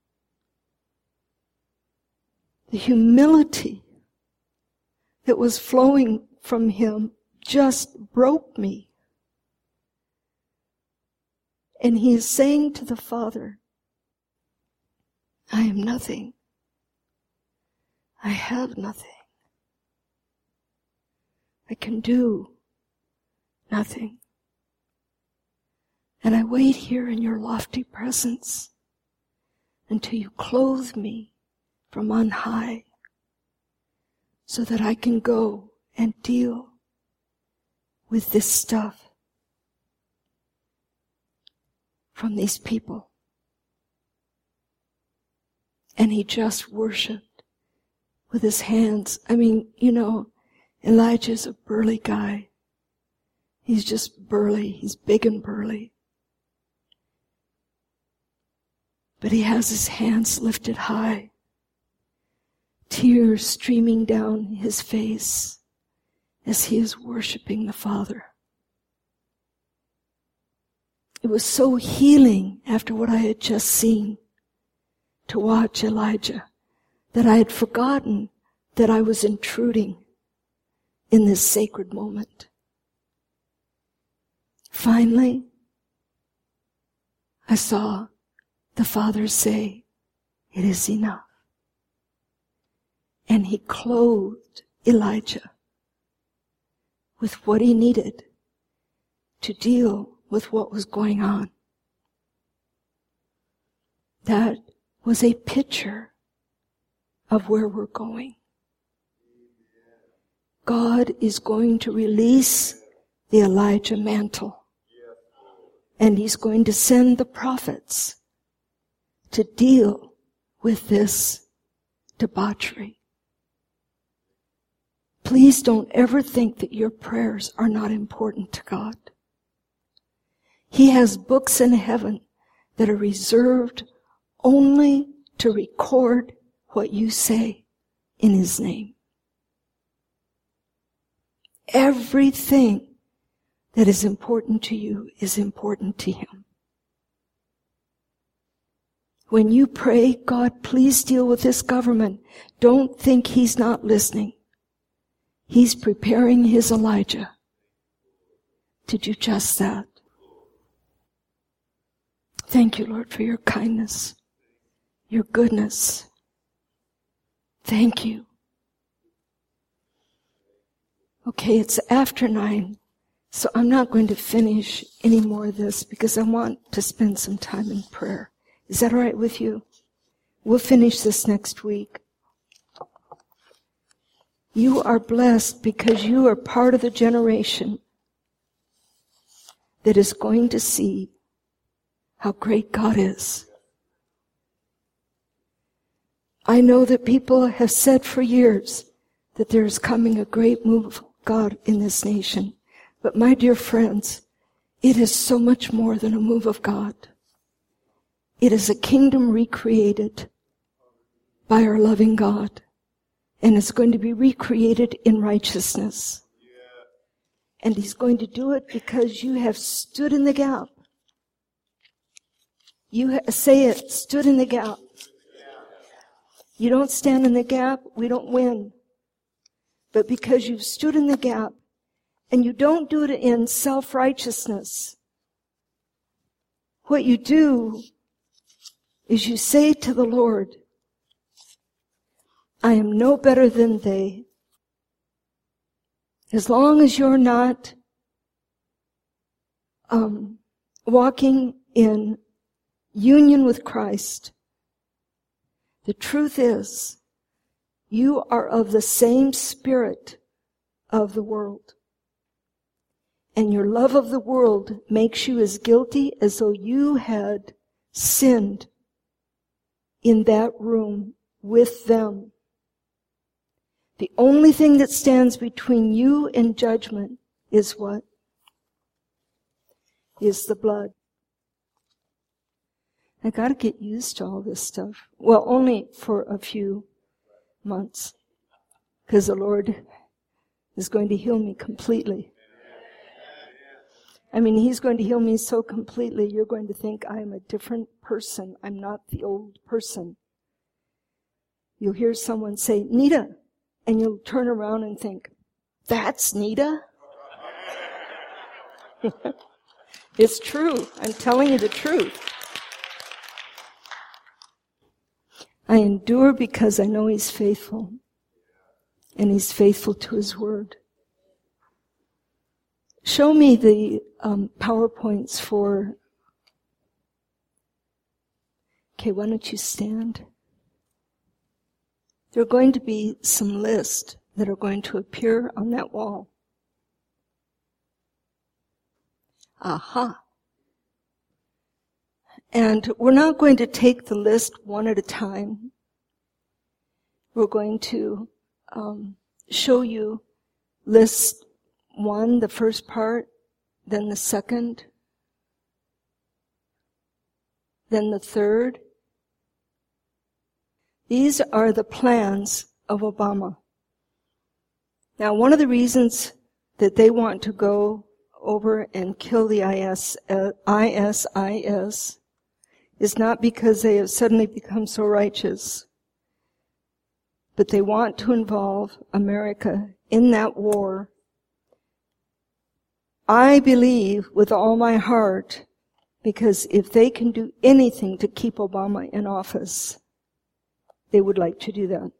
The humility that was flowing from him just broke me. And he is saying to the Father, I am nothing. I have nothing. I can do nothing. And I wait here in your lofty presence until you clothe me from on high so that I can go and deal with this stuff from these people. And he just worshiped with his hands. I mean, you know, Elijah's a burly guy. He's just burly. He's big and burly. But he has his hands lifted high, tears streaming down his face as he is worshiping the Father. It was so healing after what I had just seen to watch Elijah that I had forgotten that I was intruding in this sacred moment. Finally, I saw the Father say, it is enough. And he clothed Elijah with what he needed to deal with what was going on. That was a picture of where we're going. God is going to release the Elijah mantle. And he's going to send the prophets to deal with this debauchery. Please don't ever think that your prayers are not important to God. He has books in heaven that are reserved only to record what you say in his name. Everything that is important to you is important to him. When you pray, God, please deal with this government, don't think he's not listening. He's preparing his Elijah to do just that. Thank you, Lord, for your kindness, your goodness. Thank you. Okay, it's after 9, so I'm not going to finish any more of this because I want to spend some time in prayer. Is that all right with you? We'll finish this next week. You are blessed because you are part of the generation that is going to see how great God is. I know that people have said for years that there is coming a great move of God in this nation. But my dear friends, it is so much more than a move of God. It is a kingdom recreated by our loving God. And it's going to be recreated in righteousness. And he's going to do it because you have stood in the gap. You say it, stood in the gap. You don't stand in the gap, we don't win. But because you've stood in the gap, and you don't do it in self-righteousness, what you do is you say to the Lord, I am no better than they. As long as you're not walking in union with Christ, the truth is, you are of the same spirit of the world. And your love of the world makes you as guilty as though you had sinned in that room with them. The only thing that stands between you and judgment is what? Is the blood. I gotta get used to all this stuff. Well, only for a few months. Because the Lord is going to heal me completely. I mean, he's going to heal me so completely, you're going to think I am a different person. I'm not the old person. You'll hear someone say, Nita, and you'll turn around and think, that's Nita? It's true. I'm telling you the truth. I endure because I know he's faithful. And he's faithful to his word. Show me the PowerPoints for... Okay, why don't you stand? There are going to be some lists that are going to appear on that wall. Aha. And we're not going to take the list one at a time. We're going to show you list 1, the first part, then the second, then the third. These are the plans of Obama. Now, one of the reasons that they want to go over and kill the ISIS is not because they have suddenly become so righteous, but they want to involve America in that war. I believe with all my heart, because if they can do anything to keep Obama in office, they would like to do that.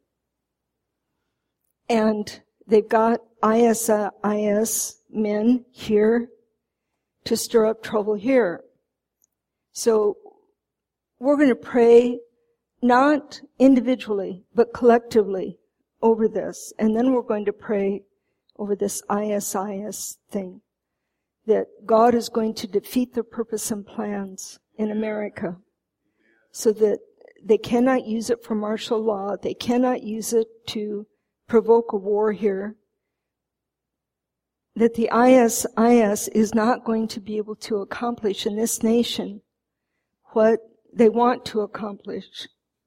And they've got ISIS men here to stir up trouble here. So we're going to pray not individually, but collectively over this. And then we're going to pray over this ISIS thing, that God is going to defeat their purpose and plans in America so that they cannot use it for martial law. They cannot use it to provoke a war here. That the ISIS is not going to be able to accomplish in this nation what they want to accomplish.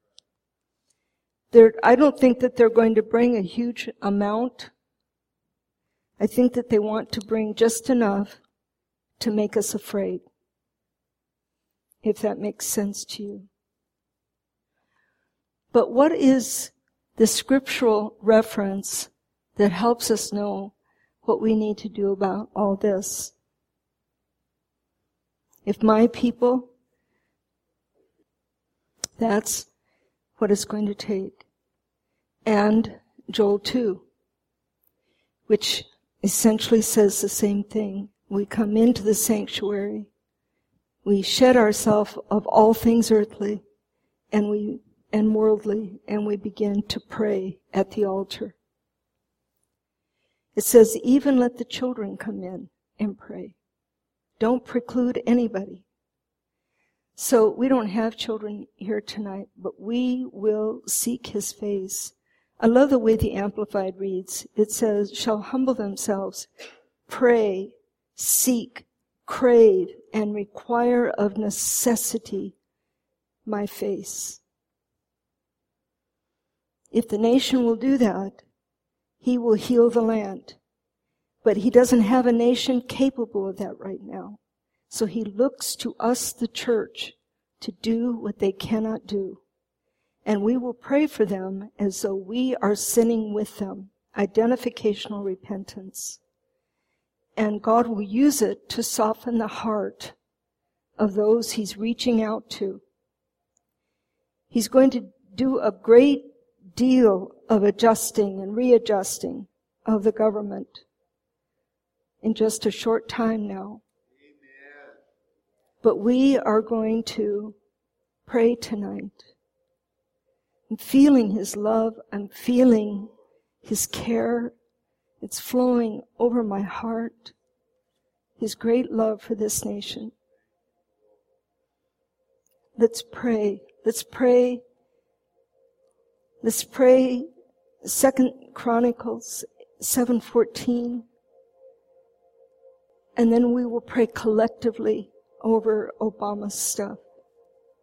I don't think that they're going to bring a huge amount. I think that they want to bring just enough to make us afraid, if that makes sense to you. But what is the scriptural reference that helps us know what we need to do about all this? If my people, that's what it's going to take. And Joel 2, which essentially says the same thing. We come into the sanctuary, we shed ourselves of all things earthly and worldly, and we begin to pray at the altar. It says, even let the children come in and pray. Don't preclude anybody. So we don't have children here tonight, but we will seek his face. I love the way the Amplified reads. It says, shall humble themselves, pray, seek, crave, and require of necessity my face. If the nation will do that, he will heal the land. But he doesn't have a nation capable of that right now. So he looks to us, the church, to do what they cannot do. And we will pray for them as though we are sinning with them. Identificational repentance. And God will use it to soften the heart of those he's reaching out to. He's going to do a great deal of adjusting and readjusting of the government in just a short time now. Amen. But we are going to pray tonight. I'm feeling his love. I'm feeling his care. It's flowing over my heart. His great love for this nation. Let's pray. Let's pray. Let's pray 2 Chronicles 7:14. And then we will pray collectively over Obama's stuff.